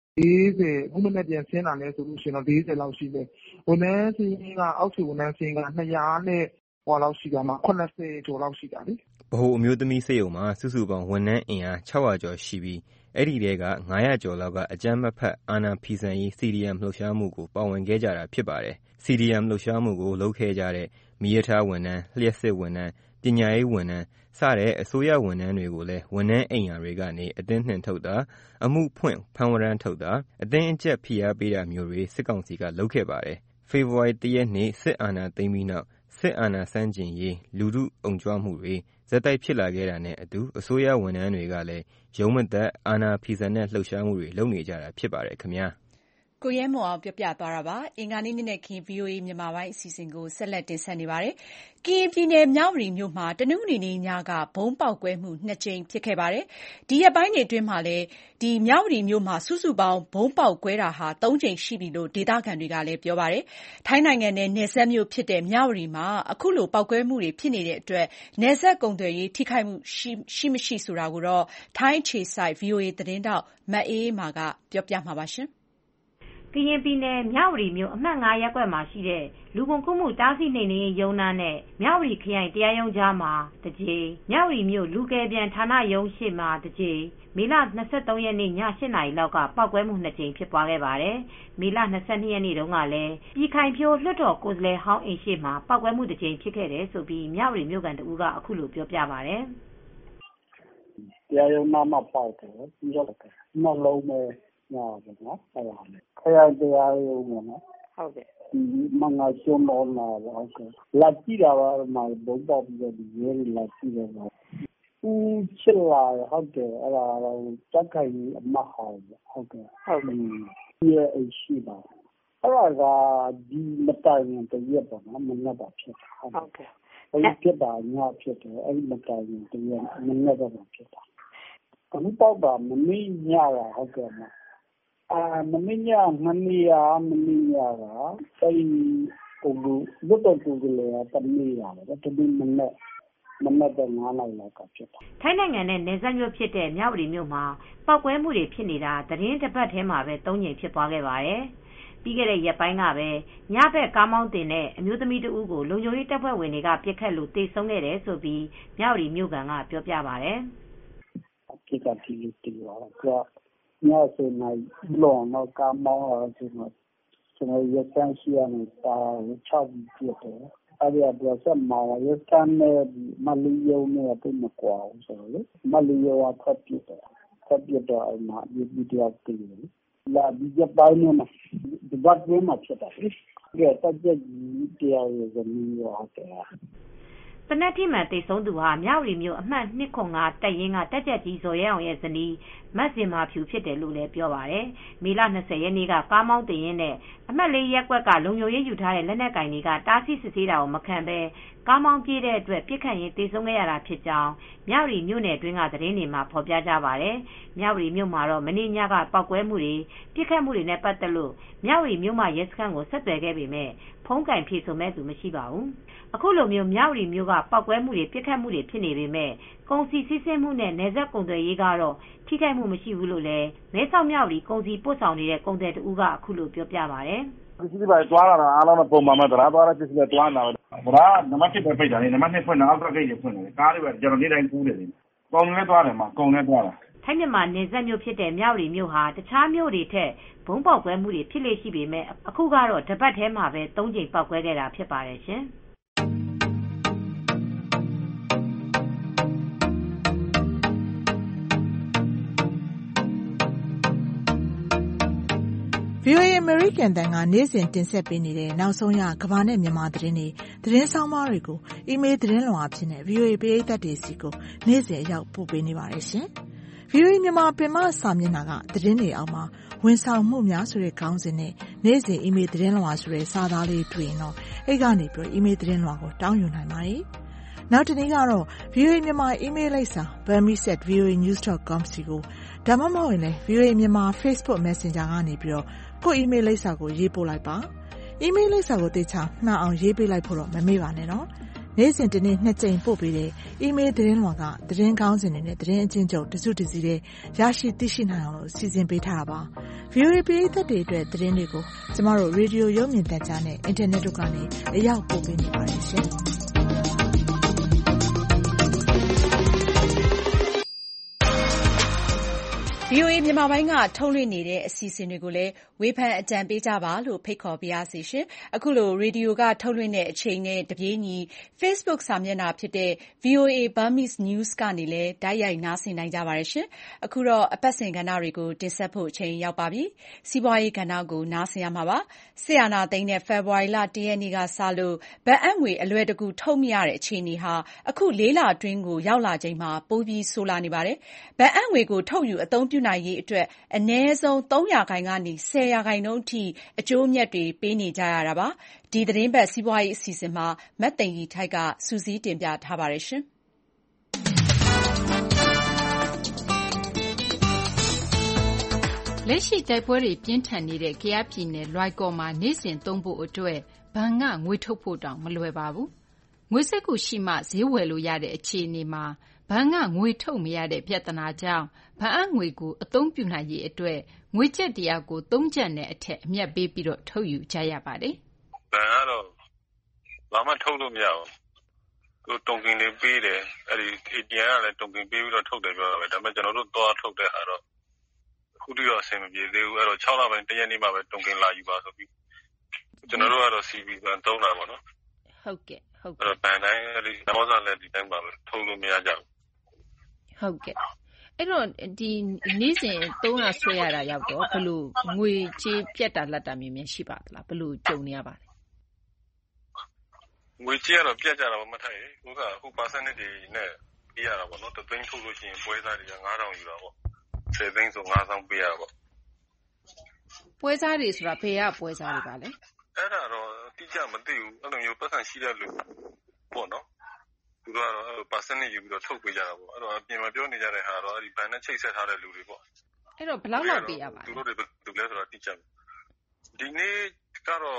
40ခုမနဲ့ပြန်ဆင်းလာလဲဆိုလို့ရှိရင်တော့40လောက်ရှိတယ်။ဝန်ထမ်းစင်းကအောက်ခြေဝန်ထမ်းစင်းက200နဲ့ဟောလောက်ရှိတာမှာ80ကျော်လောက်ရှိတာလေ။ဗဟိုအမျိုးသမီးစေယုံမှာစုစုပေါင်းဝန်ထမ်းအင်အား600ကျော်ရှိပြီးအဲ့ဒီတဲက900ကျော်လောက်ကအကြမ်းမဖက်အာဏာဖီဆန်ရေး CDM လှုပ်ရှားမှုကိုပါဝင်ခဲ့ကြတာဖြစ်ပါတယ်။ CDM လှုပ်ရှားမှုကိုလုပ်ခဲ့ကြတဲ့မီးရထားဝန်ထမ်း၊လျှပ်စစ်ဝန်ထမ်း၊ပညာရေးဝန်ထမ်းစတဲ့အစိုးရဝန်ထမ်းတွေကိုလည်းဝန်ထမ်းအိမ်ယာတွေကနေအတင်းနှင်ထုတ်တာအမှုဖွင့်ဖမ်းဝရမ်းထုတ်တာအတင်းအကျပ်ဖိအားပေးတာမျိုးတွေစစ်ကောင်စီကလုပ်ခဲ့ပါတယ်။ဖေဖော်ဝါရီ 1 ရက်နေ့စစ်အာဏာသိမ်းပြီးနောက်စစ်အာဏာဆန့်ကျင်ရေးလူထုအုံကြွမှုတွေဆက်တိုက်ဖြစ်လာခဲ့တာနဲ့အတူအစိုးရဝန်ထမ်းတွေကလည်းရုံးမတက်အာဏာဖီဆန်တဲ့လှုပ်ရှားမှုတွေလုပ်နေကြတာဖြစ်ပါတယ်ခင်ဗျာ။ကိုရဲမော်အောင်ပြောပြသွားတာပါ။အင်္ဂါနေ့နေ့နဲ့ခင် VOA မြန်မာပိုင်းအစီအစဉ်ကိုဆက်လက်တင်ဆက်နေပါတယ်။ကရင်ပြည်နယ်မြဝတီမြို့မှာတနင်္ဂနွေနေ့ညကဗုံးပေါက်ကွဲမှု2ကြိမ်ဖြစ်ခဲ့ပါတယ်။ဒီရက်ပိုင်းတွေအတွင်းမှာလည်းမြဝတီမြို့မှာစုစုပေါင်းဗုံးပေါက်ကွဲတာ3ကြိမ်ရှိပြီလို့ဒေသခံတွေကလည်းပြောပါတယ်။ထိုင်းနိုင်ငံနဲ့နယ်စပ်မြို့ဖြစ်တဲ့မြဝတီမှာအခုလိုပေါက်ကွဲမှုတွေဖြစ်နေတဲ့အတွက်နယ်စပ်ကုန်သွယ်ရေးထိခိုက်မှုရှိမရှိဆိုတာကိုထိုင်းအခြေစိုက် VOA သတင်းထောက်မအေးအေးမာကပြောပြမှာပါ။ကရင်ပြည်နယ်မြဝတီမြို့အမှတ်5ရပ်ကွက်မှာရှိတဲ့လူကုန်ကူးမှုတားဆီးနှိမ်နင်းရေးရုံးနာနဲ့မြဝတီခရိုင်တရားရုံးကြားမှာတကြိမ်မြဝတီမြို့လူကယ်ပြန်ဌာနရုံးရှိမှာတကြိမ်မေလ 23 ရက်နေ့ည 8 နာရီလောက်ကပောက်ကွဲမှု2ကြိမ်ဖြစ်ပွားခဲ့ပါတယ်။မေလ 22 ရက်နေ့တုန်းကလည်းပြည်ခိုင်ဖြိုးလွှတ်တော်ကိုယ်စားလှယ်ဟောင်းအိမ်ရှိမှာပောက်ကွဲမှု2ကြိမ်ဖြစ်ခဲ့တယ်ဆိုပြီးမြဝတီမြို့ကန်တဦးကအခုလိုပြောပြပါတယ်။တရားရုံးနာမှာပေါက်တယ်ပြီးတော့နှလုံးပဲညပါနော်အဲ့ဒါလေခရိုင်တရားရုံးပေါ့နော်ဟုတ်ကဲ့မင်္ဂလာကျွန်းတော်လာပါဟုတ်ကဲ့လာကြည့်တာပါမှာဘုံပေါက်ပြီးတော့ဒီရဲလာကြည့်တယ်ပေါ့ချစ်လာဟုတ်ကဲ့အဲ့ဒါတော့တက်ခိုင်အမဟောင်းဟုတ်ကဲ့ဟုတ်ကဲ့ရဲအရှိပါအဲ့ဒါကဒီမတိုင်ရင်တရက်ပေါ့နော်မနေ့ကဖြစ်တာဟုတ်ကဲ့အဲ့ဖြစ်တာညဖြစ်တယ်အဲ့မတိုင်ရင်တရက်မနေ့ကဖြစ်တာအခုပေါက်တာမနေ့ညကဟုတ်ကဲ့မနေ့ညမနေ့ကအဲဒီကိုလူတော့ကိုလေတမီးရတယ်တမီးမနေ့တော့9နာရီလောက်ကဖြစ်တာထိုင်းနိုင်ငံနဲ့နယ်စပ်မြို့ဖြစ်တဲ့မြဝတီမြို့မှာပောက်ကွဲမှုတွေဖြစ်နေတာသတင်းတစ်ပတ်ထဲမှာပဲ3ကြိမ်ဖြစ်ပွားခဲ့ပါတယ်ပြီးခဲ့တဲ့ရက်ပိုင်းကပဲညဘက်ကားမောင်းတင်တဲ့အမျိုးသမီးတဦးကိုလုံခြုံရေးတပ်ဖွဲ့ဝင်တွေကပစ်ခတ်လို့တေဆုံးခဲ့တယ်ဆိုပြီးမြဝတီမြို့ကန်ကပြောပြပါတယ်ကိစ္စတီးတီးပါညစေနိုင်လောတော့ကားမောင်းလာတယ်ကျွန်တော်ရစမ်းရှိရနေတာ6ပြည့်တယ်အဲ့ဒီတော့ဆက်မောင်းရစမ်းနဲ့မလီယုံနဲ့ပြမကွာဘူးဆိုတော့မလီယုံကဖတ်ပြတယ်အဲ့မှာဒီတရားတည်တယ်လာဒီကြပိုင်းနဲ့ဒီဘတ်ဝင်မှာဖြစ်တာလေတက်ကြကြီးတရားရဇမီးရောဟုတ်တယ်တနက်ထိမှန်တိတ်ဆုံးသူဟာမြဝတီမြို့အမှတ်205တပ်ရင်းကတက်ကြကြီးဇော်ရဲအောင်ရဲ့ဇနီးမတ်စင်မာဖြူဖြစ်တယ်လို့လည်းပြောပါတယ်။မေလ 20 ရက်နေ့ကကားမောင်းတင်ရင်းနဲ့အမှတ်4ရပ်ကွက်ကလုံခြုံရေးယူထားတဲ့လက်နက်ကင်တွေကတားဆီးစစ်ဆေးတာကိုမခံဘဲကားမောင်းပြေးတဲ့အတွက်ပြစ်ခတ်ရင်တေဆုံးခဲ့ရတာဖြစ်ကြောင်းမြဝတီမြို့နယ်အတွင်းကသတင်းတွေမှာဖော်ပြကြပါတယ်။မြဝတီမြို့မှာတော့မနေ့ညကပောက်ကွဲမှုတွေပြစ်ခတ်မှုတွေနဲ့ပတ်သက်လို့မြဝတီမြို့မှာရဲစခန်းကိုဆက်သွယ်ခဲ့ပေမဲ့ဖုန်းကင်ဖြေဆိုမဲ့သူမရှိပါဘူး။အခုလိုမျိုးမြဝတီမြို့ကပောက်ကွဲမှုတွေပြစ်ခတ်မှုတွေဖြစ်နေပေမဲ့ကုန်စည်စီးဆင်းမှုနဲ့နယ်စပ်ကုန်သွယ်ရေးကတော့ထိခိုက်မှုမရှိဘူးလို့လည်းမဲဆောက်မြဝတီကုန်စည်ပို့ဆောင်နေတဲ့ကုန်သည်တဦးကအခုလိုပြောပြပါတယ်။ပစ္စည်းတွေသွားလာတာအားလုံးပုံမှန်ပဲတရားသွားတဲ့ပစ္စည်းတွေသွားလာတာဒါကနံပါတ်1ပဲပိတ်တာလေနံပါတ်2ဖွင့်တာအောက်ထပ်ဂိတ်တွေဖွင့်တယ်ကားတွေပဲကျွန်တော်နေ့တိုင်းကူးတယ်လေကုန်လည်းသွားတယ်မှာကုန်လည်းသွားတာထိုင်းမြန်မာနယ်စပ်မြို့ဖြစ်တဲ့မြဝတီမြို့ဟာတခြားမြို့တွေထက်ဘုံပေါက်ကွဲမှုတွေဖြစ်လေရှိပေမဲ့အခုကတော့တပတ်ထဲမှာပဲ3ကြိမ်ပေါက်ကွဲခဲ့တာဖြစ်ပါတယ်ရှင်။ VOA American တန်ကနေ့စဉ်တင်ဆက်ပေးနေတဲ့နောက်ဆုံးရကမ္ဘာနဲ့မြန်မာသတင်းတွေသတင်းဆောင်မတွေကိုအီးမေးလ်သတင်းလွှာအဖြစ်နဲ့ VOA ပရိသတ်တွေစီကိုနေ့စဉ်အရောက်ပို့ပေးနေပါတယ်ရှင်။ VOA မြန်မာပင်မစာမျက်နှာကသတင်းတွေအောက်မှာဝန်ဆောင်မှုများဆိုတဲ့ခေါင်းစဉ်နဲ့နေ့စဉ်အီးမေးလ်သတင်းလွှာဆိုတဲ့စာသားလေးတွေ့ရင်တော့အဲ့ကနေပြီးအီးမေးလ်သတင်းလွှာကိုတောင်းယူနိုင်ပါတယ်။နောက်တစ်နေ့ကတော့ VOA မြန်မာအီးမေးလ်လိပ်စာ burmese@voanews.com စီကိုဒါမှမဟုတ်ရင်လည်း VOA မြန်မာ Facebook Messenger ကနေပြီးတော့ကိုယ့်အီးမေးလ်လိပ်စာကိုရေးပို့လိုက်ပါ။အီးမေးလ်လိပ်စာကိုတေချာမှန်အောင်ရေးပေးလိုက်ဖို့တော့မမေ့ပါနဲ့နော်။နေ့စဉ်တစ်နေ့2ကြိမ်ပို့ပေးတဲ့အီးမေးလ်သတင်းလွှာကသတင်းကောင်းစင်တွေနဲ့သတင်းအချင်းချုပ်တစုတစည်းတဲ့ရရှိသိရှိနိုင်အောင်လို့စီစဉ်ပေးထားတာပါ။ VOA ပြည်သက်တွေအတွက်သတင်းတွေကိုကျမတို့ရေဒီယိုရုပ်မြင်သံကြားနဲ့အင်တာနက်တို့ကနေအရောက်ပို့ပေးနေပါတယ်ရှင်။ VOA မြန်မာပိုင်းကထုတ်လွှင့်နေတဲ့အစီအစဉ်တွေကိုလည်းဝေဖန်အကြံပေးကြပါလို့ဖိတ်ခေါ်ပါရစေရှင်။အခုလိုရေဒီယိုကထုတ်လွှင့်တဲ့အချိန်နဲ့တပြေးညီ Facebook စာမျက်နှာဖြစ်တဲ့ VOA Burmese News ကနေလည်းတိုက်ရိုက်နားဆင်နိုင်ကြပါတယ်ရှင်။အခုတော့အပတ်စဉ်ကဏ္ဍတွေကိုတင်ဆက်ဖို့အချိန်ရောက်ပါပြီ။စီးပွားရေးကဏ္ဍကိုနားဆင်ရမှာပါ။စစ်အာဏာသိမ်းတဲ့ဖေဖော်ဝါရီလ 1 ရက်နေ့ကစလို့ဘဏ်အပ်ငွေအလွယ်တကူထုတ်မရတဲ့အခြေအနေဟာအခု4 လအတွင်းကိုရောက်လာချိန်မှာပိုပြီးဆိုးလာနေပါတယ်။ဘဏ်အပ်ငွေကိုထုတ်ယူအသုံးပြုနိုင်ရေးအတွက်အနည်းဆုံး 3% ကနေ 10% အထိအကျိုးအမြတ်တွေပေးနေကြရတာပါ။ဒီသတင်းပတ်စီးပွားရေးအစီအစဉ်မှာမသိင်္ဂီထိုက်ကစုစည်းတင်ပြထားပါတယ်ရှင်။လက်ရှိတိုက်ပွဲတွေပြင်းထန်နေတဲ့ကယားပြည်နယ်လွိုင်ကော်မှာနေ့စဉ်သုံးဖို့အတွက်ဘဏ်ကငွေထုတ်ဖို့တောင်မလွယ်ပါဘူး။ငွေစက္ကူရှိမှဈေးဝယ်လို့ရတဲ့အခြေအနေမှာဘဏ်ကငွေထုတ်မရတဲ့ပြဿနာကြောင့်ဘဏ်အပ်ငွေကိုအသုံးပြုနိုင်ရေးအတွက်ငွေကျပ်100ကို3ကျပ်နဲ့အထက်အမြတ်ပေးပြီးတော့ထုတ်ယူကြရပါတယ်။ဘဏ်ကတော့ဘာမှထုတ်လို့မရဘူး။သူတုံကင်လေးပေးတယ်အဲ့ဒီ ATM ကလည်းတုံကင်ပေးပြီးတော့ထုတ်တယ်ပြောတာပဲဒါပေမဲ့ကျွန်တော်တို့သွားထုတ်တဲ့ဟာတော့ခုတည်းတော့အဆင်မပြေသေးဘူးအဲ့တော့6လပိုင်းတရက်နေ့မှပဲတုံကင်လာယူပါဆိုပြီးကျွန်တော်တို့ကတော့ CB ဘဏ်သုံးတာပေါ့နော်။ဟုတ်ကဲ့အဲ့တော့ဘဏ်တိုင်းအဲ့ဒီနောက်စားလည်းဒီတိုင်းပါပဲထုတ်လို့မရကြဘူး။ဟုတ်ကဲ့အဲ့တော့ဒီနေ့စဉ်300ဆွဲရတာရောက်တော့ဘယ်လိုငွေကြေးပြတ်တာလက်တာမျိုးရှိပါသလားဘယ်လိုကြုံနေရပါလဲငွေကြေးကတော့ပြတ်ကြတာမထိုက်ဘူးခု percentage တွေနဲ့ပေးရတာပေါ့နော်တသိန်းထုတ်လို့ရှိရင်ပွဲစားတွေက9000ယူတာပေါ့10သိန်းဆို9000ပေးရတာပေါ့ပွဲစားတွေဆိုတာဘယ်ကပွဲစားတွေပါလဲအဲ့ဒါတော့တိကျမသိဘူးအဲ့လိုမျိုးပတ်စံရှိတဲ့လူပေါ့နော်သူတို့ကတော့ percentage ယူပြီးတော့ထုတ်ပေးကြတာပေါ့အဲ့တော့အပြင်မှာပြောနေကြတဲ့ဟာတော့အဲ့ဒီဘဏ်နဲ့ချိတ်ဆက်ထားတဲ့လူတွေပေါ့အဲ့တော့ဘယ်လောက်လောက်ပေးရပါလဲသူတို့တွေဘယ်လိုလဲဆိုတော့တိကျဒီနေ့ကတော့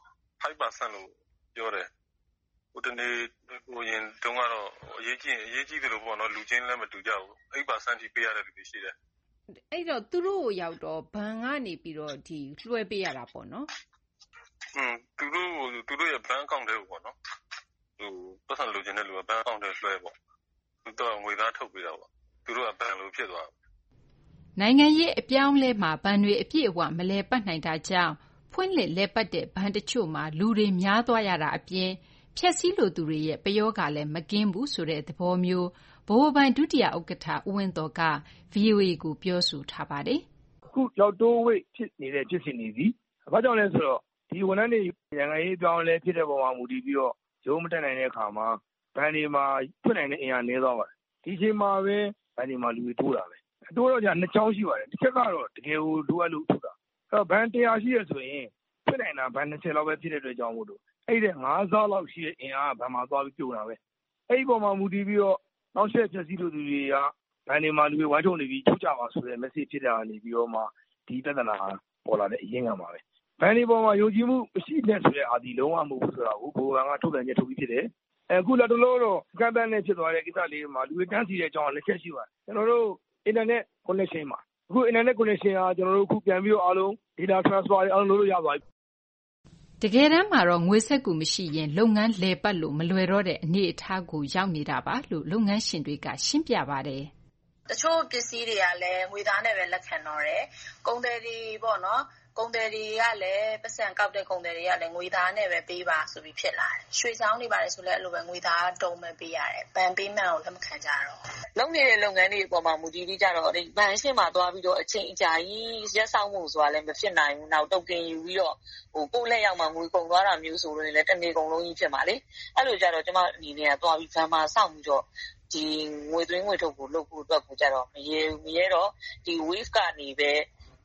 5% လို့ပြောတယ်ဟိုတနေ့ဟိုရင်တုန်းကတော့အရေးကြီးတယ်လို့ပေါ့နော်လူချင်းလည်းမတူကြဘူး8%ထိပေးရတဲ့လူတွေရှိတယ်အဲ့တော့သူတို့ရောက်တော့ဘဏ်ကနေပြီးတော့ဒီလွှဲပေးရတာပေါ့နော်သူတို့ရဲ့ဘဏ်အကောင့်တွေကိုပေါ့နော်ဟိုပတ်စံလူချင်းတဲ့လူကဘဏ်အကောင့်တွေလွှဲပေါ့သူတို့ငွေသားထုတ်ပေးတာပေါ့သူတို့ကဘဏ်လိုဖြစ်သွားနိုင်ငံရေးအပြောင်းလဲမှာဘဏ်တွေအပြည့်အဝမလဲပတ်နိုင်တာကြောင့်ဖွင့်လှစ်လဲပတ်တဲ့ဘဏ်တချို့မှာလူတွေများသွားရတာအပြင်ဖြက်စီးလိုသူတွေရဲ့ပယောဂလည်းမကင်းဘူးဆိုတဲ့သဘောမျိုးဗဟိုဘဏ်ဒုတိယဥက္ကဋ္ဌဦးဝင်းသော်က VOA ကိုပြောဆိုထားပါတယ်။အခုရောက်တိုးဝိတ်ဖြစ်နေတဲ့ဖြစ်စဉ်တွေစီ။ဘာကြောင့်လဲဆိုတော့ဒီဝန်ထမ်းတွေနိုင်ငံရေးအပြောင်းလဲဖြစ်တဲ့ပုံမှာမူတည်ပြီးတော့ရုံးမတက်နိုင်တဲ့အခါမှာဘဏ်တွေမှာဖွင့်နိုင်တဲ့အင်အားနည်းသွားပါတယ်။ဒီချိန်မှာပဲဘဏ်တွေမှာလူတွေတိုးတာပဲ။တိုးတော့ကြာနှစ်ချောင်းရှိပါတယ်။တစ်ချက်ကတော့တကယ်ကိုလိုအပ်လို့ထုတ်တာ။အဲ့တော့ဘဏ်100ရှိရဆိုရင်ဖွင့်နိုင်တာဘဏ်20လောက်ပဲဖြစ်တဲ့အတွက်ကြောင့်မို့လို့အဲ့ဒီ5စားလောက်ရှိတဲ့အင်အားဘဏ်မှာသွားပြီးပြုံတာပဲ။အဲ့ဒီပုံမှာမူတည်ပြီးတော့နောက်ဆက်ဖြည့်ဆည်းလို့သူတွေကဘဏ်တွေမှာလူတွေဝိုင်းထုံနေပြီးထုတ်ကြပါဆိုတဲ့ message ဖြစ်တာနေပြီးတော့မှဒီပြဿနာပေါ်လာတဲ့အရင်းခံပါပဲ။ဘဏ်တွေပေါ်မှာယုံကြည်မှုမရှိတဲ့ဆိုတဲ့အာဒီလုံးဝမဟုတ်ဘူးဆိုတာကိုဘိုးဘဏ်ကထုတ်ပြန်ချက်ထုတ်ပြီးဖြစ်တယ်။အခုလက်တလောတော့ကန့်တန်းနဲ့ဖြစ်သွားတဲ့ကိစ္စလေးမှာလူတွေတန်းစီတဲ့အကြောင်းလက်ချက်ရှိပါတယ်။ကျွန်တော်တို့ internet connection မှာအခု internet connection ကကျွန်တော်တို့ခုပြန်ပြီးတော့အားလုံး data transfer တွေအားလုံးလုပ်လို့ရသွားပြီတကယ်တမ်းမှာတော့ငွေစက္ကူမရှိရင်လုပ်ငန်းလည်ပတ်လို့မလွယ်တော့တဲ့အနေအထားကိုရောက်နေတာပါလို့လုပ်ငန်းရှင်တွေကရှင်းပြပါတယ်တချို့ပစ္စည်းတွေကလည်းငွေသားနဲ့ပဲလက်ခံတော့တယ်ကုန်တယ်တွေပေါ့နော်ကုန်တယ်တွေကလည်းပတ်စံကောက်တဲ့ကုန်တယ်တွေကလည်းငွေသားနဲ့ပဲပေးပါဆိုပြီးဖြစ်လာတယ်ရွှေချောင်းတွေပါတယ်ဆိုလည်းအဲ့လိုပဲငွေသားတုံးပဲပေးရတယ်ဘဏ်ပေးမှန်ကိုလက်မခံကြတော့လုပ်နေတဲ့လုပ်ငန်းတွေအပေါ်မှာမူတည်ပြီးကြတော့ဒီဘဏ်ရှင်းမှာသွားပြီးတော့အချိန်အကြာကြီးရက်ဆောင်မှုဆိုတာလည်းမဖြစ်နိုင်ဘူးနောက်တုတ်ကင်ယူပြီးတော့ကိုယ့်လက်ရောက်မှာငွေကုန်သွားတာမျိုးဆိုလို့လည်းတနေ့ကုန်လုံးကြီးဖြစ်မှာလေအဲ့လိုကြတော့ကျမအနေနဲ့ကသွားပြီးဘဏ်မှာစောင့်ပြီးတော့ဒီငွေသွင်းငွေထုတ်ကိုလုပ်ဖို့အတွက်ကိုကြတော့မရဲတော့ဒီ wave ကနေပဲ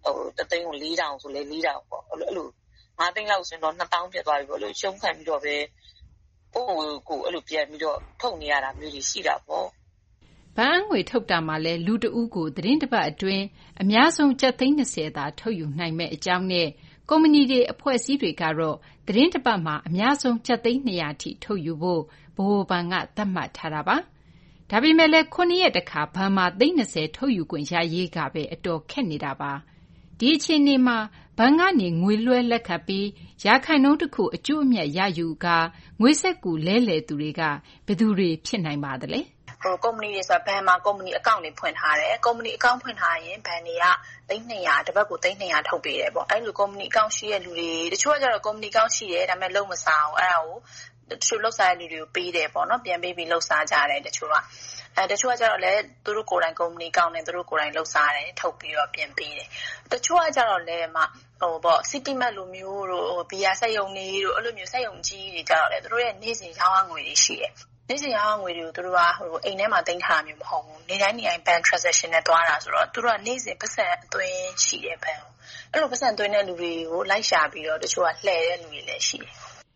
1သိန်းကို4,000ဆိုလဲ4,000ပေါ့အဲ့လို5သိန်းလောက်ဆိုတော့2,000ဖြစ်သွားပြီပေါ့လို့ရှုံးခံပြီးတော့ပဲကိုအဲ့လိုပြန်ပြီးတော့ထုတ်နေရတာမျိုးတွေရှိတာပေါ့ဘဏ်ငွေထုတ်တာမှာလဲလူတဦးကိုသတင်းတစ်ပတ်အတွင်းအများဆုံး$20သာထုတ်ယူနိုင်မဲ့အကြောင်းနဲ့ကုမ္ပဏီတွေအဖွဲ့အစည်းတွေကတော့သတင်းတစ်ပတ်မှာအများဆုံး$200ထိထုတ်ယူဖို့ဗဟိုဘဏ်ကသတ်မှတ်ထားတာပါဒါပေမဲ့လည်း9ရက်တခါဘဏ်မှာ$20ထုတ်ယူခွင့်ရရေးကပဲအတော်ခက်နေတာပါဒီအခြေအနေမှာဘဏ်ကနေငွေလွှဲလက်ခံပြီးရာခိုင်နှုန်းတစ်ခုအကျိုးအမြတ်ရယူကငွေဆက်ကူလဲလှယ်သူတွေကဘယ်သူတွေဖြစ်နိုင်ပါသလဲကုမ္ပဏီတွေဆိုတာဘဏ်မှာကုမ္ပဏီအကောင့်တွေဖွင့်ထားတယ်ကုမ္ပဏီအကောင့်ဖွင့်ထားရင်ဘဏ်တွေက$200တစ်ပတ်ကို$200ထုတ်ပေးတယ်ပေါ့အဲ့လိုကုမ္ပဏီအကောင့်ရှိတဲ့လူတွေတချို့ကကျတော့ကုမ္ပဏီအကောင့်ရှိတယ်ဒါပေမဲ့လုံးမစားဘူးအဲ့ဒါကိုတချို့လောက်စားတဲ့လူတွေကိုပေးတယ်ပေါ့နော်ပြန်ပေးပြီးလောက်စားကြတယ်တချို့ကတချို့ကကျတော့လည်းသူတို့ကိုယ်တိုင်ကုမ္ပဏီအကောင့်နဲ့သူတို့ကိုယ်တိုင်လောက်စားတယ်ထုတ်ပြီးတော့ပြန်ပေးတယ်တချို့ကကျတော့လည်းCity Mart လိုမျိုးတို့ဘီယာစက်ရုံတွေတို့အဲ့လိုမျိုးစက်ရုံကြီးတွေကြတော့လေသူတို့ရဲ့နေ့စဉ်ရောင်းအားငွေတွေရှိတယ်နေ့စဉ်ရောင်းအားငွေတွေကိုသူတို့ကအိမ်ထဲမှာတင်ထားတာမျိုးမဟုတ်ဘူးနေ့တိုင်းဘဏ် transaction နဲ့တွားတာဆိုတော့သူတို့ကနေ့စဉ်ပတ်စံအသွင်းရှိတယ်ဘဏ်အဲ့လိုပတ်စံသွင်းတဲ့လူတွေကိုလိုက်ရှာပြီးတော့တချို့ကလှည့်တဲ့လူတွေလည်းရှိတယ်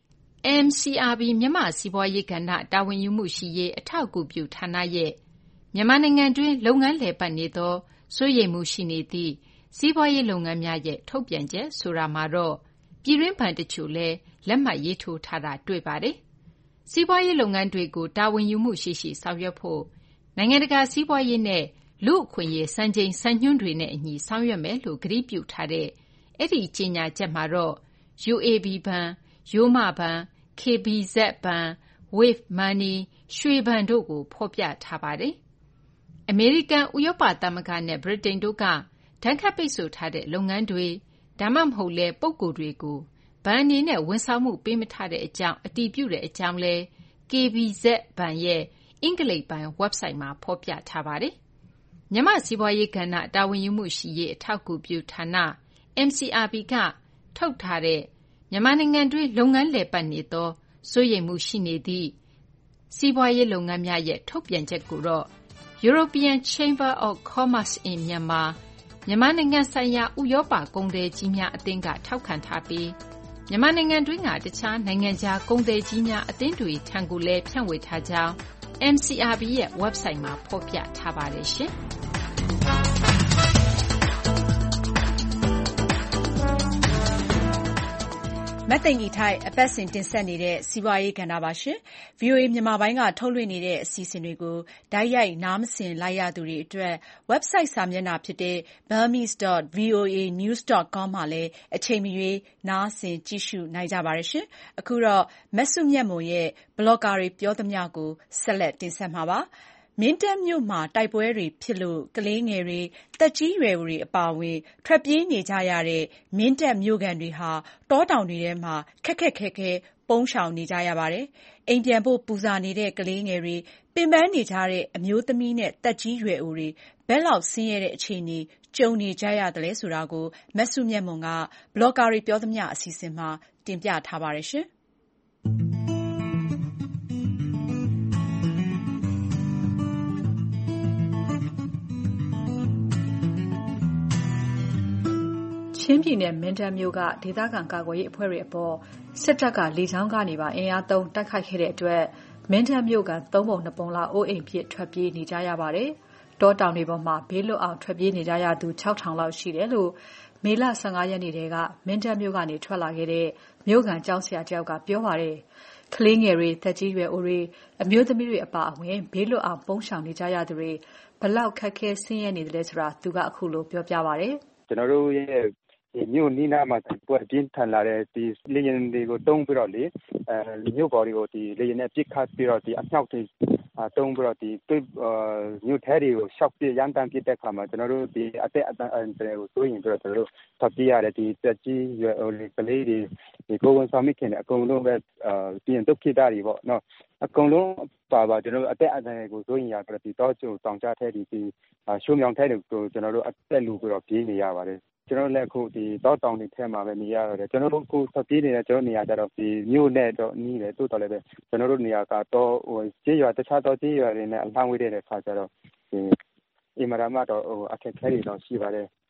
MCRB မြန်မာစီးပွားရေးကဏ္ဍတာဝန်ယူမှုရှိရေးအထောက်အကူပြုဌာနရဲ့မြန်မာနိုင်ငံတွင်းလုပ်ငန်းလည်ပတ်နေသောစိုးရိမ်မှုရှိနေသည့်စီးပွားရေးလုပ်ငန်းများရဲ့ထုတ်ပြန်ချက်ဆိုတာမှာတော့ပြည်တွင်းဘဏ်တချို့လည်းလက်မှတ်ရေးထိုးထားတာတွေ့ပါတယ်။စီးပွားရေးလုပ်ငန်းတွေကိုတာဝန်ယူမှုရှိရှိဆောင်ရွက်ဖို့နိုင်ငံတကာစီးပွားရေးနဲ့လူ့အခွင့်အရေးစံချိန်စံညွှန်းတွေနဲ့အညီဆောင်ရွက်မယ်လို့ကတိပြုထားတဲ့အဲ့ဒီကြေညာချက်မှာတော့ UAB ဘဏ်၊ရိုးမဘဏ်၊ KBZ ဘဏ်၊ Wave Money ၊ရွှေဘဏ်တို့ကိုဖော်ပြထားပါတယ်။အမေရိကန်ဥရောပသမဂ္ဂနဲ့ဗြိတိန်တို့ကဒဏ်ခတ်ပိတ်ဆို့ထားတဲ့လုပ်ငန်းတွေဒါမှမဟုတ်လဲပုဂ္ဂိုလ်တွေကိုဘဏ်အနေနဲ့ဝန်ဆောင်မှုပေးမထားတဲ့အကြောင်းအတည်ပြုတဲ့အကြောင်းလဲ KBZ ဘဏ်ရဲ့အင်္ဂလိပ်ပိုင်း website မှာဖော်ပြထားပါတယ်။မြန်မာစီးပွားရေးကဏ္ဍတာဝန်ယူမှုရှိရေးအထောက်အကူပြုဌာန MCRB ကထုတ်ထားတဲ့မြန်မာနိုင်ငံတွင်းလုပ်ငန်းလည်ပတ်နေသောစိုးရိမ်မှုရှိနေသည့်စီးပွားရေးလုပ်ငန်းများရဲ့ထုတ်ပြန်ချက်ကိုတော့ European Chamber of Commerce in Myanmar မြန်မာနိုင်ငံဆိုင်ရာဥရောပကုန်သည်ကြီးများအသင်းကထောက်ခံထားပြီးမြန်မာနိုင်ငံတွင်းကတခြားနိုင်ငံခြားကုန်သည်ကြီးများအသင်းတွေထံကိုလည်းဖြန့်ဝေထားကြောင်း MCRB ရဲ့ website မှာဖော်ပြထားပါတယ်ရှင်။မသိင်္ဂီထိုက်အပတ်စဉ်တင်ဆက်နေတဲ့စီးပွားရေးကဏ္ဍပါရှင်။ VOA မြန်မာပိုင်းကထုတ်လွှင့်နေတဲ့အစီအစဉ်တွေကိုတိုက်ရိုက်နားမစင်လိုက်ရသူတွေအတွက် website စာမျက်နှာဖြစ်တဲ့ burmese.voanews.com မှာလည်းအချိန်မရွေးနားဆင်ကြည့်ရှုနိုင်ကြပါတယ်ရှင်။အခုတော့မစုမြတ်မွန်ရဲ့ဘလော့ဂါတွေပြောသမျှကိုဆက်လက်တင်ဆက်မှာပါ။မင်းတပ်မြို့မှာတိုက်ပွဲတွေဖြစ်လို့ကလေးငယ်တွေသက်ကြီးရွယ်အိုတွေအပါအဝင်ထွက်ပြေးနေကြရတဲ့မင်းတပ်မြို့ခံတွေဟာတောတောင်တွေထဲမှာခက်ခက်ခဲခဲပုန်းရှောင်နေကြရပါတယ်။အိမ်ပြန်ဖို့ပူဇာနေတဲ့ကလေးငယ်တွေပင်ပန်းနေကြတဲ့အမျိုးသမီးနဲ့သက်ကြီးရွယ်အိုတွေဘယ်လောက်ဆင်းရဲတဲ့အခြေအနေကြုံနေကြရသလဲဆိုတာကိုမစုမြတ်မွန်ကဘလော့ဂါတွေပြောသမျှအစီအစဉ်မှာတင်ပြထားပါတယ်ရှင်။ချင်းပြည်နယ်မင်းတပ်မြို့ကဒေသခံကာကွယ်ရေးအဖွဲ့တွေအပေါ်စစ်တပ်ကလေကြောင်းကနေပါအင်အားသုံးတိုက်ခိုက်ခဲ့တဲ့အတွက်မင်းတပ်မြို့က3ပုံ2ပုံလောက်အိုးအိမ်ပြစ်ထွက်ပြေးနေကြရပါတယ်။တောတောင်တွေပေါ်မှာဘေးလွတ်အောင်ထွက်ပြေးနေကြရသူ6000လောက်ရှိတယ်လို့မေလ15ရက်နေ့တည်းကမင်းတပ်မြို့ကနေထွက်လာခဲ့တဲ့မြို့ခံကျောင်းဆရာတယောက်ကပြောပါတယ်။ကလေးငယ်တွေသက်ကြီးရွယ်အိုတွေအမျိုးသမီးတွေအပါအဝင်ဘေးလွတ်အောင်ပုန်းရှောင်နေကြရသူတွေဘလောက်ခက်ခဲဆင်းရဲနေတယ်လဲဆိုတာသူကအခုလိုပြောပြပါတယ်။ကျွန်တော်တို့ရဲ့မြို့နီးနားမှာပွဲပြင်းထန်လာတဲ့ဒီလေယာဉ်တွေကိုတုံးပြီးတော့မြို့ပေါ်တွေကိုဒီလေယာဉ်နဲ့ပစ်ခတ်ပြီးတော့ဒီအမြောက်တွေတုံးပြီးတော့ဒီမြို့ထဲတွေကိုရှောက်ပြရန်တမ်းပစ်တဲ့ခါမှာကျွန်တော်တို့ဒီအသက်အန္တရာယ်ကိုစိုးရင်ပြီးတော့ကျွန်တော်တို့ဖတ်ပြရတယ်ဒီတက်ကြီးရွယ်အိုကလေးတွေဒီကိုဝန်ဆောင်မိခင်တွေအကုန်လုံးပဲပြင်ဒုက္ခိတတွေပေါ့နော်အကုန်လုံးပါကျွန်တော်တို့အသက်အန္တရာယ်ကိုစိုးရင်ရပြီးတော့ဒီတော့ကျုံတောင်ကြထဲဒီရှုံမြောင်ထဲတွေကိုကျွန်တော်တို့အသက်လူပြီးတော့ပြေးနေရပါတယ်ကျွန်တော်လည်းအခုဒီတောတောင်တွေထဲမှာပဲနေရတော့ကျွန်တော်တို့အခုဆက်ပြေးနေတဲ့ကျွန်တော်နေရာကြတော့ဒီမြို့နဲ့တော့နီးတယ်တိုးတော်လည်းပဲကျွန်တော်တို့နေရာကတော့ကျေးရွာတခြားတော့ကျေးရွာတွေနဲ့အလှမ်းဝေးတဲ့ခါကျတော့ဒီအင်မရာမတော့အခက်အခဲတွေတော့ရှိပါတယ်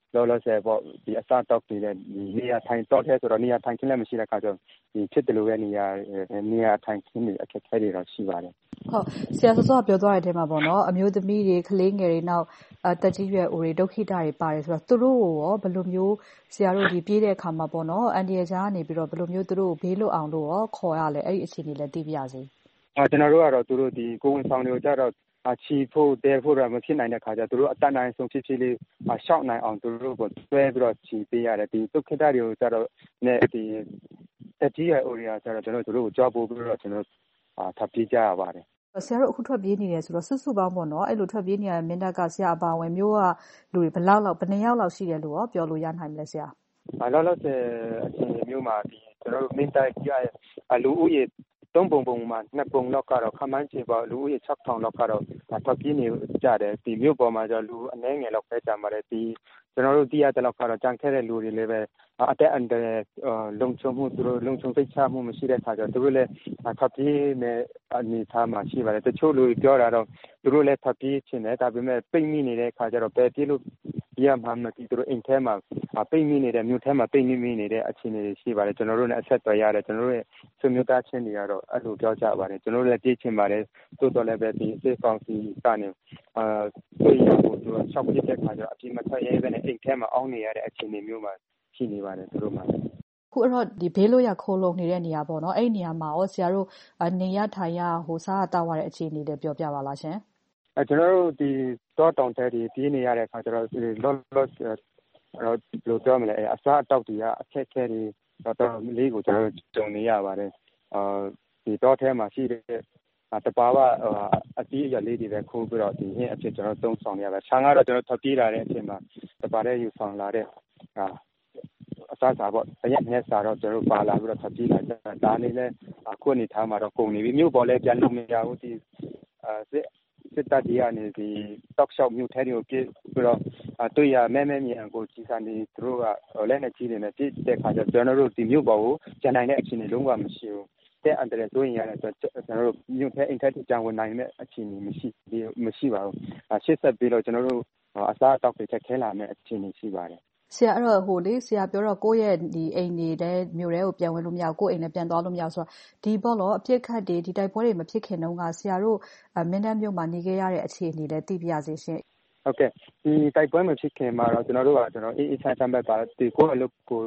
လောလောဆယ်ပေါ့ဒီအစားတောက်နေတဲ့ဒီနေရာထိုင်တော့တဲ့ဆိုတော့နေရာထိုင်ခင်းလည်းမရှိတဲ့အခါကျတော့ဒီဖြစ်တယ်လို့ပဲနေရာထိုင်ခင်းတွေအခက်အခဲတွေတော့ရှိပါတယ်ဟုတ်ဆရာစောစောပြောသွားတဲ့အထဲမှာပေါ့နော်အမျိုးသမီးတွေကလေးငယ်တွေနောက်တက်ကြီးရွယ်အိုတွေဒုက္ခိတတွေပါတယ်ဆိုတော့သူတို့ရောဘယ်လိုမျိုးဆရာတို့ဒီပြေးတဲ့အခါမှာပေါ့နော်အန်ဒီယာကြားကနေပြီးတော့ဘယ်လိုမျိုးသူတို့ဘေးလွတ်အောင်လို့ရောခေါ်ရလဲအဲ့ဒီအခြေအနေလည်းသိပြရစေကျွန်တော်တို့ကတော့သူတို့ဒီကိုဝင်ဆောင်တွေကိုကြတော့ချီဖို့တဲဖို့တော့မဖြစ်နိုင်တဲ့ခါကျသူတို့အတတ်နိုင်ဆုံးဖြစ်ဖြစ်လေးရှောက်နိုင်အောင်သူတို့ကိုတွဲပြီးတော့ချီပေးရတယ်ဒီဒုက္ခတတွေကိုကြတော့နဲ့ဒီတက်ကြီးရဲ့ area ကျတော့ကျွန်တော်တို့ကိုကြွားပို့ပြီးတော့ကျွန်တော်ထပ်ပြေးကြရပါတယ်ဆရာတို့အခုထွက်ပြေးနေတယ်ဆိုတော့စုပေါင်းပေါ့နော်အဲ့လိုထွက်ပြေးနေရတဲ့မင်းတပ်ကဆရာအပါဝင်မျိုးကလူတွေဘယ်နှစ်ယောက်လောက်ရှိတယ်လို့ရောပြောလို့ရနိုင်မလဲဆရာလောလောဆယ်အခြေအနေမျိုးမှာဒီကျွန်တော်တို့မင်းတပ်ရဲ့လူဦးရေ3ပုံမှာ2ပုံလောက်ကတော့ခမန်းချေပေါ့လူဦးရေ 6,000 လောက်ကတော့ထွက်ပြေးနေကြတယ်ဒီမြို့ပေါ်မှာကျလူအနည်းငယ်လောက်ပဲကြံပါတယ်ဒီကျွန်တော်တို့သိရတဲ့လောက်ကတော့ကြံခဲ့တဲ့လူတွေလည်းပဲအတက်အန်တဲ့လုံခြုံမှုသူတို့လုံခြုံသိချမှုမရှိတဲ့ခါကျတော့သူတို့လည်းထွက်ပြေးနေအနေထားမှာရှိပါတယ်တချို့လူပြောတာတော့သူတို့လည်းထွက်ပြေးချင်တယ်ဒါပေမဲ့ပိတ်မိနေတဲ့ခါကျတော့ပဲပြေးလို့ရမှာမသိသူတို့အိမ်ထဲမှာပိတ်မိနေတဲ့မြို့ထဲမှာပိတ်မိနေတဲ့အခြေအနေတွေရှိပါတယ်ကျွန်တော်တို့လည်းအဆက်သွယ်ရတယ်ကျွန်တော်တို့ရဲ့ဆွေမျိုးသားချင်းတွေကတော့အဲ့လိုပြောကြပါတယ်ကျွန်တော်တို့လည်းပြေးချင်ပါတယ်သို့တော်လည်းပဲဒီစေကောင်စီကနေတွေ့ရဖို့သူရှောက်ပြတဲ့ခါကျတော့အပြင်မထွက်ရဲဘဲနဲ့အိမ်ထဲမှာအောင်းနေရတဲ့အခြေအနေမျိုးမှာရှိနေပါတယ်သူတို့မှာခုအဲ့တော့ဒီဘေးလို့ရခိုးလုံနေတဲ့နေရာပေါ့နော်အဲ့ဒီနေရာမှာရောဆရာတို့နေရထိုင်ရစားတောက်ရတဲ့အခြေအနေတွေပြောပြပါလားရှင်ကျွန်တော်တို့ဒီတော့တောင်ထဲဒီပြေးနေရတဲ့အခါကျတော့လောလောဆယ်လို့ပြောမလဲအစားအတောက်တွေကအခက်အခဲတွေတော့လေးကိုကျွန်တော်တို့ကြုံနေရပါတယ်ဒီတော့ထဲမှာရှိတဲ့တပါဝအတီးအရလေးတွေပဲခိုးပြီးတော့ဒီဟင်းအဖြစ်ကျွန်တော်သုံးဆောင်ရပါတယ်။ဆန်ကတော့ကျွန်တော်ထပ်ပြေးလာတဲ့အချိန်မှာတပါတဲ့ယူဆောင်လာတဲ့အစားအစာပေါ့။ရက်နဲ့စားတော့ကျွန်တော်ပါလာပြီးတော့ထပ်ပြေးလာတယ်။ဒါလေးလည်းခုအနေထားမှာတော့ကုန်နေပြီ။မြို့ပေါ်လည်းပြန်လို့မရဘူးဒီစစ်တပ်တွေကနေဒီတောက်လျှောက်မြို့ထဲတွေကိုပြေးပြီးတော့တွေ့ရမဲမြင်ကိုကြီးစားနေသူတို့ကလက်နဲ့ကြီးနေတယ်ပြည့်တဲ့ခါကျကျွန်တော်တို့ဒီမြို့ပေါ်ကိုကျန်နိုင်တဲ့အခြေအနေလုံးဝမရှိဘူးတဲ့အန်တရယ်ဆိုရင်ရတယ်ကျွန်တော်တို့မြို့ထဲအိမ်ထဲကြံဝင်နိုင်တဲ့အခြေအနေမရှိပါဘူးရှေ့ဆက်ပြီးတော့ကျွန်တော်တို့အစားအသောက်တွေချက်ခဲလာမယ့်အခြေအနေရှိပါတယ်ဆရာအဲ့တော့ဆရာပြောတော့ကိုယ့်ရဲ့ဒီအိမ်နေတဲ့မြို့ထဲကိုပြန်ဝင်လို့မရဘူးကိုယ့်အိမ်နဲ့ပြန်သွားလို့မရဘူးဆိုတော့ဒီပေါ့လို့အပြစ်ခတ်တွေဒီတိုက်ပွဲတွေမဖြစ်ခင်တုန်းကဆရာတို့မင်းတပ်မြို့မှာနေခဲ့ရတဲ့အခြေအနေလည်းသိပြရစေရှင်ဟုတ်ကဲ့ဒီတိုက်ပွဲမဖြစ်ခင်မှာတော့ကျွန်တော်တို့ကအေးချမ်းပဲပါဒီကိုယ့်အလုပ်ကို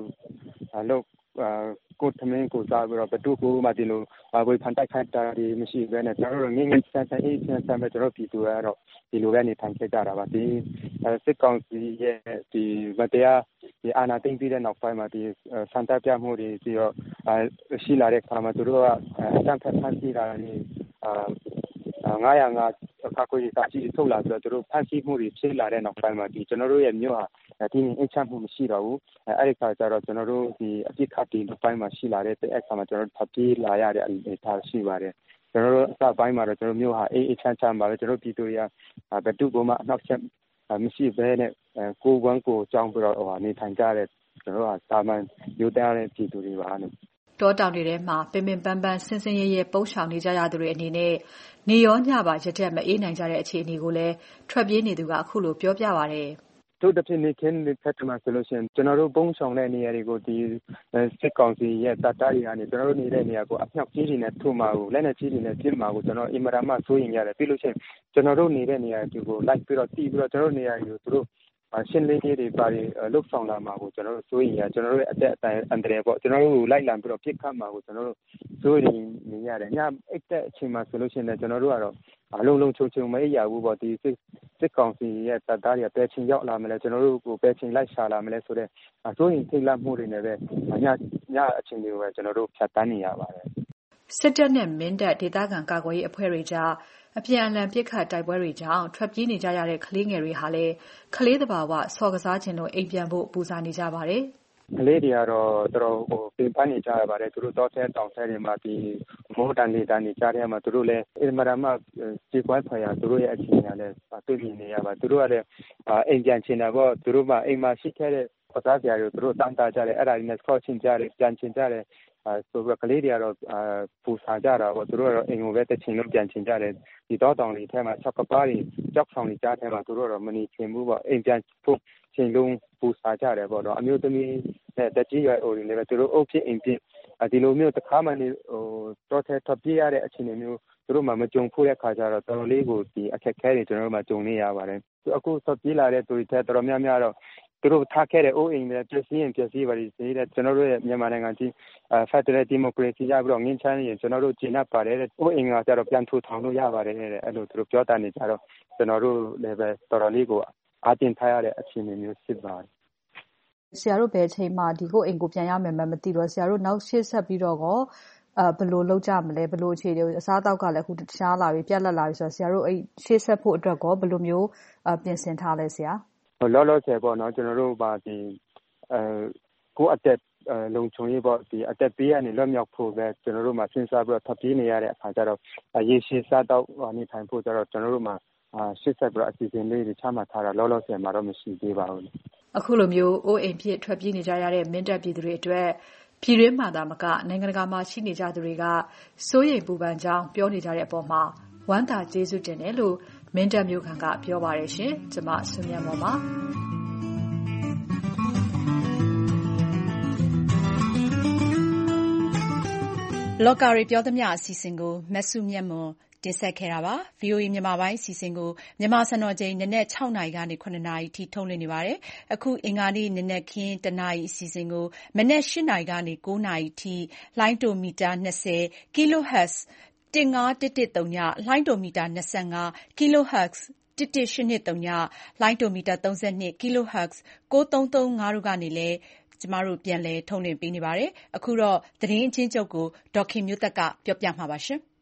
ကိုသမင်းကိုစားပြီးတော့ဘတူကိုမှဒီလိုဝေဖန်တိုက်ခိုက်တာတွေမရှိဘဲနဲ့ကျွန်တော်တို့ငင်းဆန်အေးချမ်းပဲကျွန်တော်ပြည်သူကတော့ဒီလိုပဲနေထိုင်ခဲ့ကြတာပါဒီစစ်ကောင်စီရဲ့ဒီမတရားဒီအာဏာသိမ်းပြီးတဲ့နောက်ပိုင်းမှာဒီစံတပြမှုတွေပြီးတော့ရှိလာတဲ့အခါမှာသူတို့ကအတန်းဖက်ဖန်ဆီးတာတွေ905အခါကိုစာကြည့်ထုတ်လာပြီးတော့သူတို့ဖန်ဆီးမှုတွေဖြစ်လာတဲ့နောက်ပိုင်းမှာဒီကျွန်တော်တို့ရဲ့မြို့ဟာဒီအချမ်းမှုမရှိတော့ဘူးအဲ့ဒီခါကျတော့ကျွန်တော်တို့ဒီအပြစ်ခတ်တွေနောက်ပိုင်းမှာရှိလာတဲ့အဲ့ခါမှာကျွန်တော်တို့ဖပြေးလာရတဲ့အနေအထားရှိပါတယ်ကျွန်တော်တို့အစပိုင်းမှာတော့ကျွန်တော်မြို့ဟာအေးချမ်းပါပဲကျွန်တော်ပြည်သူတွေကဘယ်သူ့မှအနောက်ချက်မရှိဘဲနဲ့ကိုယ်ဝန်းကိုကြောင်းပြီးတော့နေထိုင်ကြတဲ့ကျွန်တော်ကသာမန်မြို့သားတဲ့ပြည်သူတွေပါလို့တောတောင်တွေထဲမှာပင်ပန်းဆင်းရဲပုန်းရှောင်နေကြရသူတွေအနေနဲ့နေရောညပါရတဲ့မအေးနိုင်ကြတဲ့အခြေအနေကိုလည်းထွက်ပြေးနေသူကအခုလိုပြောပြပါတယ်တို့တစ်ဖြစ်နေခင်းနေဖက်မှာဆိုလို့ရှိရင်ကျွန်တော်တို့ပုံဆောင်တဲ့နေရာတွေကိုဒီစစ်ကောင်စီရဲ့တပ်သားတွေကနေကျွန်တော်တို့နေတဲ့နေရာကိုအမြောက်ကြီးတွေနဲ့ထိုးမှာကိုလက်နဲ့ကြီးတွေနဲ့ပြစ်မှာကိုကျွန်တော်အင်မတန်မှစိုးရင်ရတယ်ပြီးလို့ရှိရင်ကျွန်တော်တို့နေတဲ့နေရာတွေကိုလိုက်ပြီးတော့တီးပြီးတော့ကျွန်တော်တို့နေရာတွေကိုသူတို့ရှင်းလင်းရေးတွေပါတွေလှုပ်ဆောင်လာမှာကိုကျွန်တော်တို့စိုးရင်ရကျွန်တော်တို့ရဲ့အသက်အန္တရာယ်ပေါ့ကျွန်တော်တို့လိုက်လံပြီးတော့ပြစ်ခတ်မှာကိုကျွန်တော်တို့စိုးရင်နေရတယ်ညအိတ်တဲ့အချိန်မှာဆိုလို့ရှိရင်လည်းကျွန်တော်တို့ကတော့အလုံးချုံမရဘူးပေါ့ဒီစစ်ကောင်စီရဲ့တပ်သားတွေကပဲချင်းရောက်လာမလဲကျွန်တော်တို့ကိုပဲချင်းလိုက်ရှာလာမလဲဆိုတော့စိုးရင်ထိတ်လန့်မှုတွေနဲ့ပဲညအချိန်တွေကိုပဲကျွန်တော်တို့ဖြတ်တန်းနေရပါတယ်စစ်တပ်နဲ့မင်းတပ်ဒေသခံကာကွယ်ရေးအဖွဲ့တွေကြားအပြန်အလှန်ပစ်ခတ်တိုက်ပွဲတွေကြောင့်ထွက်ပြေးနေကြရတဲ့ကလေးငယ်တွေဟာလည်းကလေးသဘာဝဆော်ကစားခြင်းလို့အိမ်ပြန်ဖို့ပူဇာနေကြပါတယ်ကလေးတွေကတော့တော်တော်ပြင်ပနေကြရပါတယ်သူတို့တော့တဲ့တောင်ထဲတွေမှာဒီမိုးတန်လေးတန်နေကြတဲ့မှာသူတို့လည်းအင်မတန်မှကြေကွဲဖွယ်ရသူတို့ရဲ့အခြေအနေလည်းတွေ့မြင်နေရပါသူတို့ကလည်းအိမ်ပြန်ချင်တာပေါ့သူတို့မှအိမ်မှာရှိခဲ့တဲ့ပစားပြာတွေသူတို့တန်းတာကြတယ်အဲ့ဒါတွေနဲ့ဆော့ချင်ကြတယ်ပြန်ချင်ကြတယ်ဆိုတော့ကလေးတွေကတော့ပူဆာကြတာပေါ့သူတို့ကတော့အိမ်ကိုပဲတက်ချင်လို့ပြန်ချင်ကြတယ်ဒီတော့တောင်လေးထဲမှာ6ကပါးတွေကြောက်ဆောင်နေကြတဲ့မှာသူတို့ကတော့မနေချင်ဘူးပေါ့အိမ်ပြန်ဖို့ချိန်လုံးပူစာကြတယ်ပေါ့နော်အမျိုးသမီးနဲ့တကြီးရွယ်အိုတွေလည်းပဲသူတို့အုပ်ဖြစ်အိမ်ဖြစ်ဒီလိုမျိုးတစ်ခါမှနေတော့ထပ်ပြရတဲ့အခြေအနေမျိုးသူတို့မှမကြုံဖို့တဲ့ခါကျတော့တော်တော်လေးကိုဒီအခက်အခဲတွေကျွန်တော်တို့မှကြုံနေရပါတယ်အခုဆက်ပြေးလာတဲ့သူတွေတော်တော်များများတော့သူတို့ထားခဲ့တဲ့အိုးအိမ်တွေပြည့်စည်ရင်ပြည့်စည်ပါလိမ့်စေတဲ့ကျွန်တော်တို့ရဲ့မြန်မာနိုင်ငံကြီးဖက်ဒရယ်ဒီမိုကရေစီရပြီးတော့ငင်းချမ်းရင်ကျွန်တော်တို့ကျင့်တတ်ပါတယ်တဲ့အိုးအိမ်ကကျတော့ပြန်ထူထောင်လို့ရပါတယ်တဲ့အဲ့လိုသူတို့ပြောတာနေကြတော့ကျွန်တော်တို့လည်းပဲတော်တော်လေးကိုအားတင်ထားရတဲ့အခြေအနေမျိုးဖြစ်ပါတယ်ဆရာတို့ဘယ်အချိန်မှဒီကိုအိမ်ကိုပြန်ရမယ်မသိတော့ဆရာတို့နောက်ရှေ့ဆက်ပြီးတော့ကောဘယ်လိုလုပ်ကြမလဲဘယ်လိုအခြေအနေအစားအသောက်ကလည်းအခုတခြားလာပြီပြက်လက်လာပြီဆိုတော့ဆရာတို့အဲ့ရှေ့ဆက်ဖို့အတွက်ကောဘယ်လိုမျိုးပြင်ဆင်ထားလဲဆရာလောလောဆယ်ပေါ့နော်ကျွန်တော်တို့ပါဒီကိုအသက်လုံခြုံရေးပေါ့ဒီအသက်ပေးရနေလွတ်မြောက်ဖို့ပဲကျွန်တော်တို့မှစဉ်းစားပြီးတော့ထပ်ပြေးနေရတဲ့အခါကျတော့ရေရှည်စားတော့နေထိုင်ဖို့ကျတော့ကျွန်တော်တို့မှရှေ့ဆက်ပြီးတော့အစီအစဉ်လေးတွေချမှတ်ထားတာလောလောဆယ်မှာတော့မရှိသေးပါဘူးအခုလိုမျိုးအိုးအိမ်ဖြစ်ထွက်ပြေးနေကြရတဲ့မင်းတပ်ပြည်သူတွေအတွက်ပြည်တွင်းမှာသာမကနိုင်ငံတကာမှာရှိနေကြသူတွေကစိုးရိမ်ပူပန်ကြောင်းပြောနေကြတဲ့အပေါ်မှာဝမ်းသာကျေးဇူးတင်တယ်လို့မင်းတပ်မျိုးခံကပြောပါတယ်ရှင်။ကျွန်မဆွေမြတ်မော်ပါလောကရီပြောသမျှအစီအစဉ်ကိုမဆုမြတ်မွန်တင်ဆက်ခဲ့တာပါ။ VOA မြန်မာပိုင်းအစီအစဉ်ကိုမြန်မာစံတော်ချိန်နနက်6နာရီကနေ9နာရီထိထုတ်လွှင့်နေပါတယ်။အခုအင်္ဂါနေ့နနက်ခင်း1နာရီအစီအစဉ်ကိုမနက်8နာရီကနေ9နာရီထိလိုင်းတိုမီတာ20 kHz 15113ညလိုင်းတိုမီတာ25 kHz 11823လိုင်းတိုမီတာ32 kHz 9335တို့ကနေလည်းကျမတို့ပြန်လည်ထုတ်လွှင့်ပေးနေပါတယ်။အခုတော့သတင်းအချင်းချုပ်ကိုဒေါက်ခင်မျိုးသက်ကပြောပြမှာပါရှင်။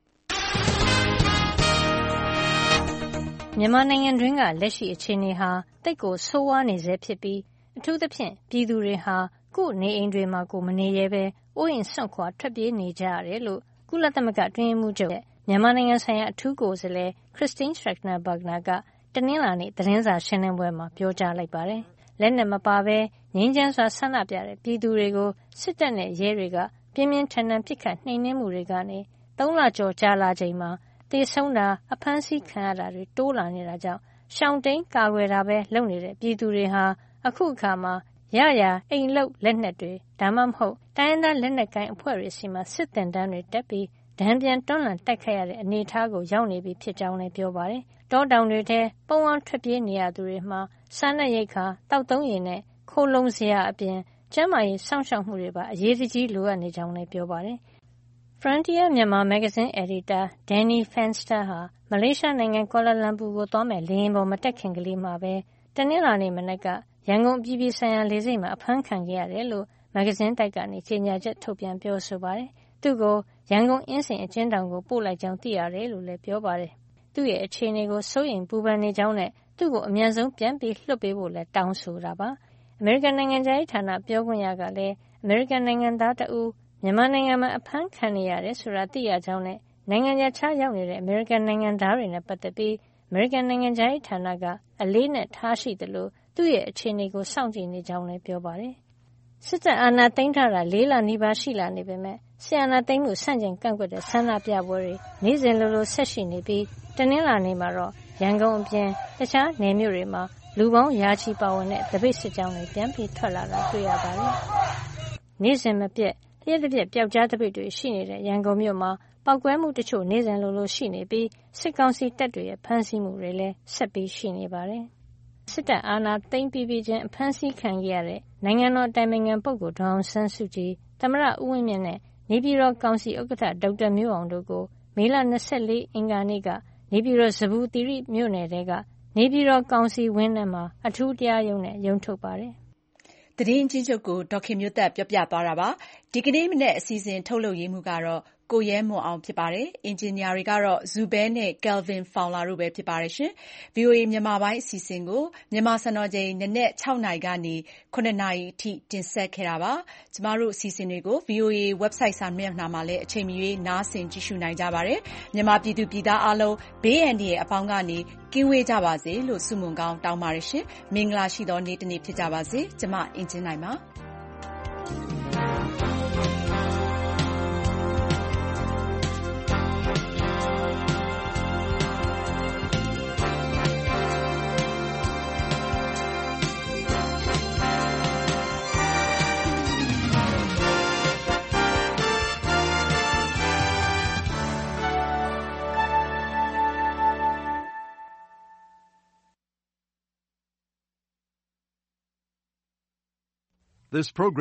မြန်မာနိုင်ငံတွင်းကလက်ရှိအခြေအနေဟာသိပ်ကိုဆိုးဝါးနေဆဲဖြစ်ပြီးအထူးသဖြင့်ပြည်သူတွေဟာကိုယ့်နေအိမ်တွေမှာကိုမနေရဲဘဲအိုးအိမ်စွန့်ခွာထွက်ပြေးနေကြရတယ်လို့ကုလသမဂ္ဂအတွင်းရေးမှူးချုပ်ရဲ့မြန်မာနိုင်ငံဆိုင်ရာအထူးကိုယ်စားလှယ် Christine Schraner Burgener ကတနင်္လာနေ့သတင်းစာရှင်းလင်းပွဲမှာပြောကြားလိုက်ပါတယ်။လက်နက်မပါဘဲငြိမ်းချမ်းစွာဆန္ဒပြတဲ့ပြည်သူတွေကိုစစ်တပ်နဲ့ရဲတွေကပြင်းပြင်းထန်ထန်ပစ်ခတ်နှိမ်နင်းမှုတွေကနေ3လကျော်ကြာလာချိန်မှာသေဆုံးတာအဖမ်းဆီးခံရတာတွေတိုးလာနေတာကြောင့်ရှောင်တိန်ကာကွယ်တာပဲလုပ်နေတဲ့ပြည်သူတွေဟာအခုအခါမှာရအိမ်လုတ်လက်နက်တွေဒါမှမဟုတ်တိုင်းဒေသလက်နက်ကိုင်အဖွဲ့တွေစီမှာစစ်တင်တန်းတွေတက်ပြီးဒဏ်ပြန်တွန်းလှန်တိုက်ခိုက်ရတဲ့အနေအထားကိုရောက်နေပြီဖြစ်ကြောင်းလည်းပြောပါတယ်။တောတောင်တွေထဲပုံအောင်ထွက်ပြေးနေရသူတွေမှာစားနပ်ရိက္ခာတောက်သုံးရည်နဲ့ခိုးလုံစရာအပြင်ကျန်းမာရေးစောင့်ရှောက်မှုတွေပါအရေးတကြီးလိုအပ်နေကြောင်းလည်းပြောပါတယ်။ Frontier မြန်မာမဂ္ဂဇင်းအယ်ဒီတာ Danny Fenster ဟာမလေးရှားနိုင်ငံကွာလာလမ်ပူကိုသွားမဲ့လေယာဉ်ပေါ်မတက်ခင်ကလေးမှာပဲတနင်္လာနေ့မနက်ကရန်ကုန်ပြည်ပြည်ဆိုင်ရာလေဆိပ်မှာအဖမ်းခံခဲ့ရတယ်လို့မဂ္ဂဇင်းတိုက်ကနေကြေညာချက်ထုတ်ပြန်ပြောဆိုပါတယ်။သူ့ကိုရန်ကုန်အင်းစိန်အကျဉ်းထောင်ကိုပို့လိုက်ကြောင်းသိရတယ်လို့လည်းပြောပါတယ်။သူ့ရဲ့အခြေအနေကိုစိုးရိမ်ပူပန်နေကြောင်းနဲ့သူ့ကိုအမြန်ဆုံးပြန်ပြီးလွှတ်ပေးဖို့လည်းတောင်းဆိုတာပါ။အမေရိကန်နိုင်ငံသားဌာနပြောခွင့်ရကလည်းအမေရိကန်နိုင်ငံသားတဦးမြန်မာနိုင်ငံမှာအဖမ်းခံနေရတယ်ဆိုတာသိရကြောင်းနဲ့နိုင်ငံခြားရောက်နေတဲ့အမေရိကန်နိုင်ငံသားတွေနဲ့ပတ်သက်ပြီးအမေရိကန်နိုင်ငံခြားရေးဌာနကအလေးနဲ့ထားရှိသလိုသူ့ရဲ့အခြေအနေကိုစောင့်ကြည့်နေကြောင်းလည်းပြောပါတယ်။စစ်တပ်အာဏာသိမ်းထားတာ4လနီးပါးရှိလာနေပေမဲ့ဆီအာဏာသိမ်းမှုဆန့်ကျင်ကန့်ကွက်တဲ့ဆန္ဒပြပွဲတွေနေ့စဉ်လိုဆက်ရှိနေပြီးတနင်္လာနေ့မှာတော့ရန်ကုန်အပြင်တခြားနယ်မြို့တွေမှာလူပေါင်းရာချီပါဝင်တဲ့တပိတ်စစ်ကြောင်းတွေပြန်ပြီးထွက်လာတာတွေ့ရပါတယ်။နေ့စဉ်မပြတ်လျှက်တစ်ပြက်ပျောက်ကြားတပိတ်တွေရှိနေတဲ့ရန်ကုန်မြို့မှာပောက်ကွဲမှုတချို့နေ့စဉ်လိုရှိနေပြီးစစ်ကောင်စီတပ်တွေရဲ့ဖမ်းဆီးမှုတွေလည်းဆက်ပြီးရှိနေပါတယ်။စစ်တပ်အာဏာသိမ်းပြီးချင်းဖမ်းဆီးခံခဲ့ရတဲ့နိုင်ငံတော်အတိုင်ပင်ခံပုဂ္ဂိုလ်ဒေါ်အောင်ဆန်းစုကြည်သမ္မတဦးဝင်းမြင့်နဲ့နေပြည်တော်ကောင်စီဥက္ကဋ္ဌဒေါက်တာမျိုးအောင်တို့ကိုမေလ24အင်္ဂါနေ့ကနေပြည်တော်ဇဗူသီရိမြို့နယ်ထဲကနေပြည်တော်ကောင်စီဝင်းထဲမှာအထူးတရားရုံးနဲ့ရုံးထုတ်ပါတယ်။သတင်းချင်းချုပ်ကိုဒေါက်ခင်မျိုးသက်ပြောပြသွားတာပါ။ဒီကနေ့မနေ့အစီအစဉ်ထုတ်လုပ်ရေးမှုကတော့ကိုရဲမွန်အောင်ဖြစ်ပါတယ်။အင်ဂျင်နီယာတွေကတော့ဇူဘဲနဲ့ Kelvin Fowler တို့ပဲဖြစ်ပါတယ်ရှင်။ VOA မြန်မာပိုင်းအစီအစဉ်ကိုမြန်မာစံတော်ချိန်နနက်6နာရီကနေ9နာရီအထိတင်ဆက်ခဲ့တာပါ။ကျမတို့အစီအစဉ်တွေကို VOA website စာမျက်နှာမှာလည်းအချိန်မရွေးနားဆင်ကြည့်ရှုနိုင်ကြပါတယ်။မြန်မာပြည်သူပြည်သားအားလုံးဘေးအန္တရာယ်အပေါင်းကနေကင်းဝေးကြပါစေလို့ဆုမွန်ကောင်းတောင်းပါတယ်ရှင်။မင်္ဂလာရှိသောနေ့တစ်နေ့ဖြစ်ကြပါစေ။ကျမအင်ဂျင်နိုင်ပါ This program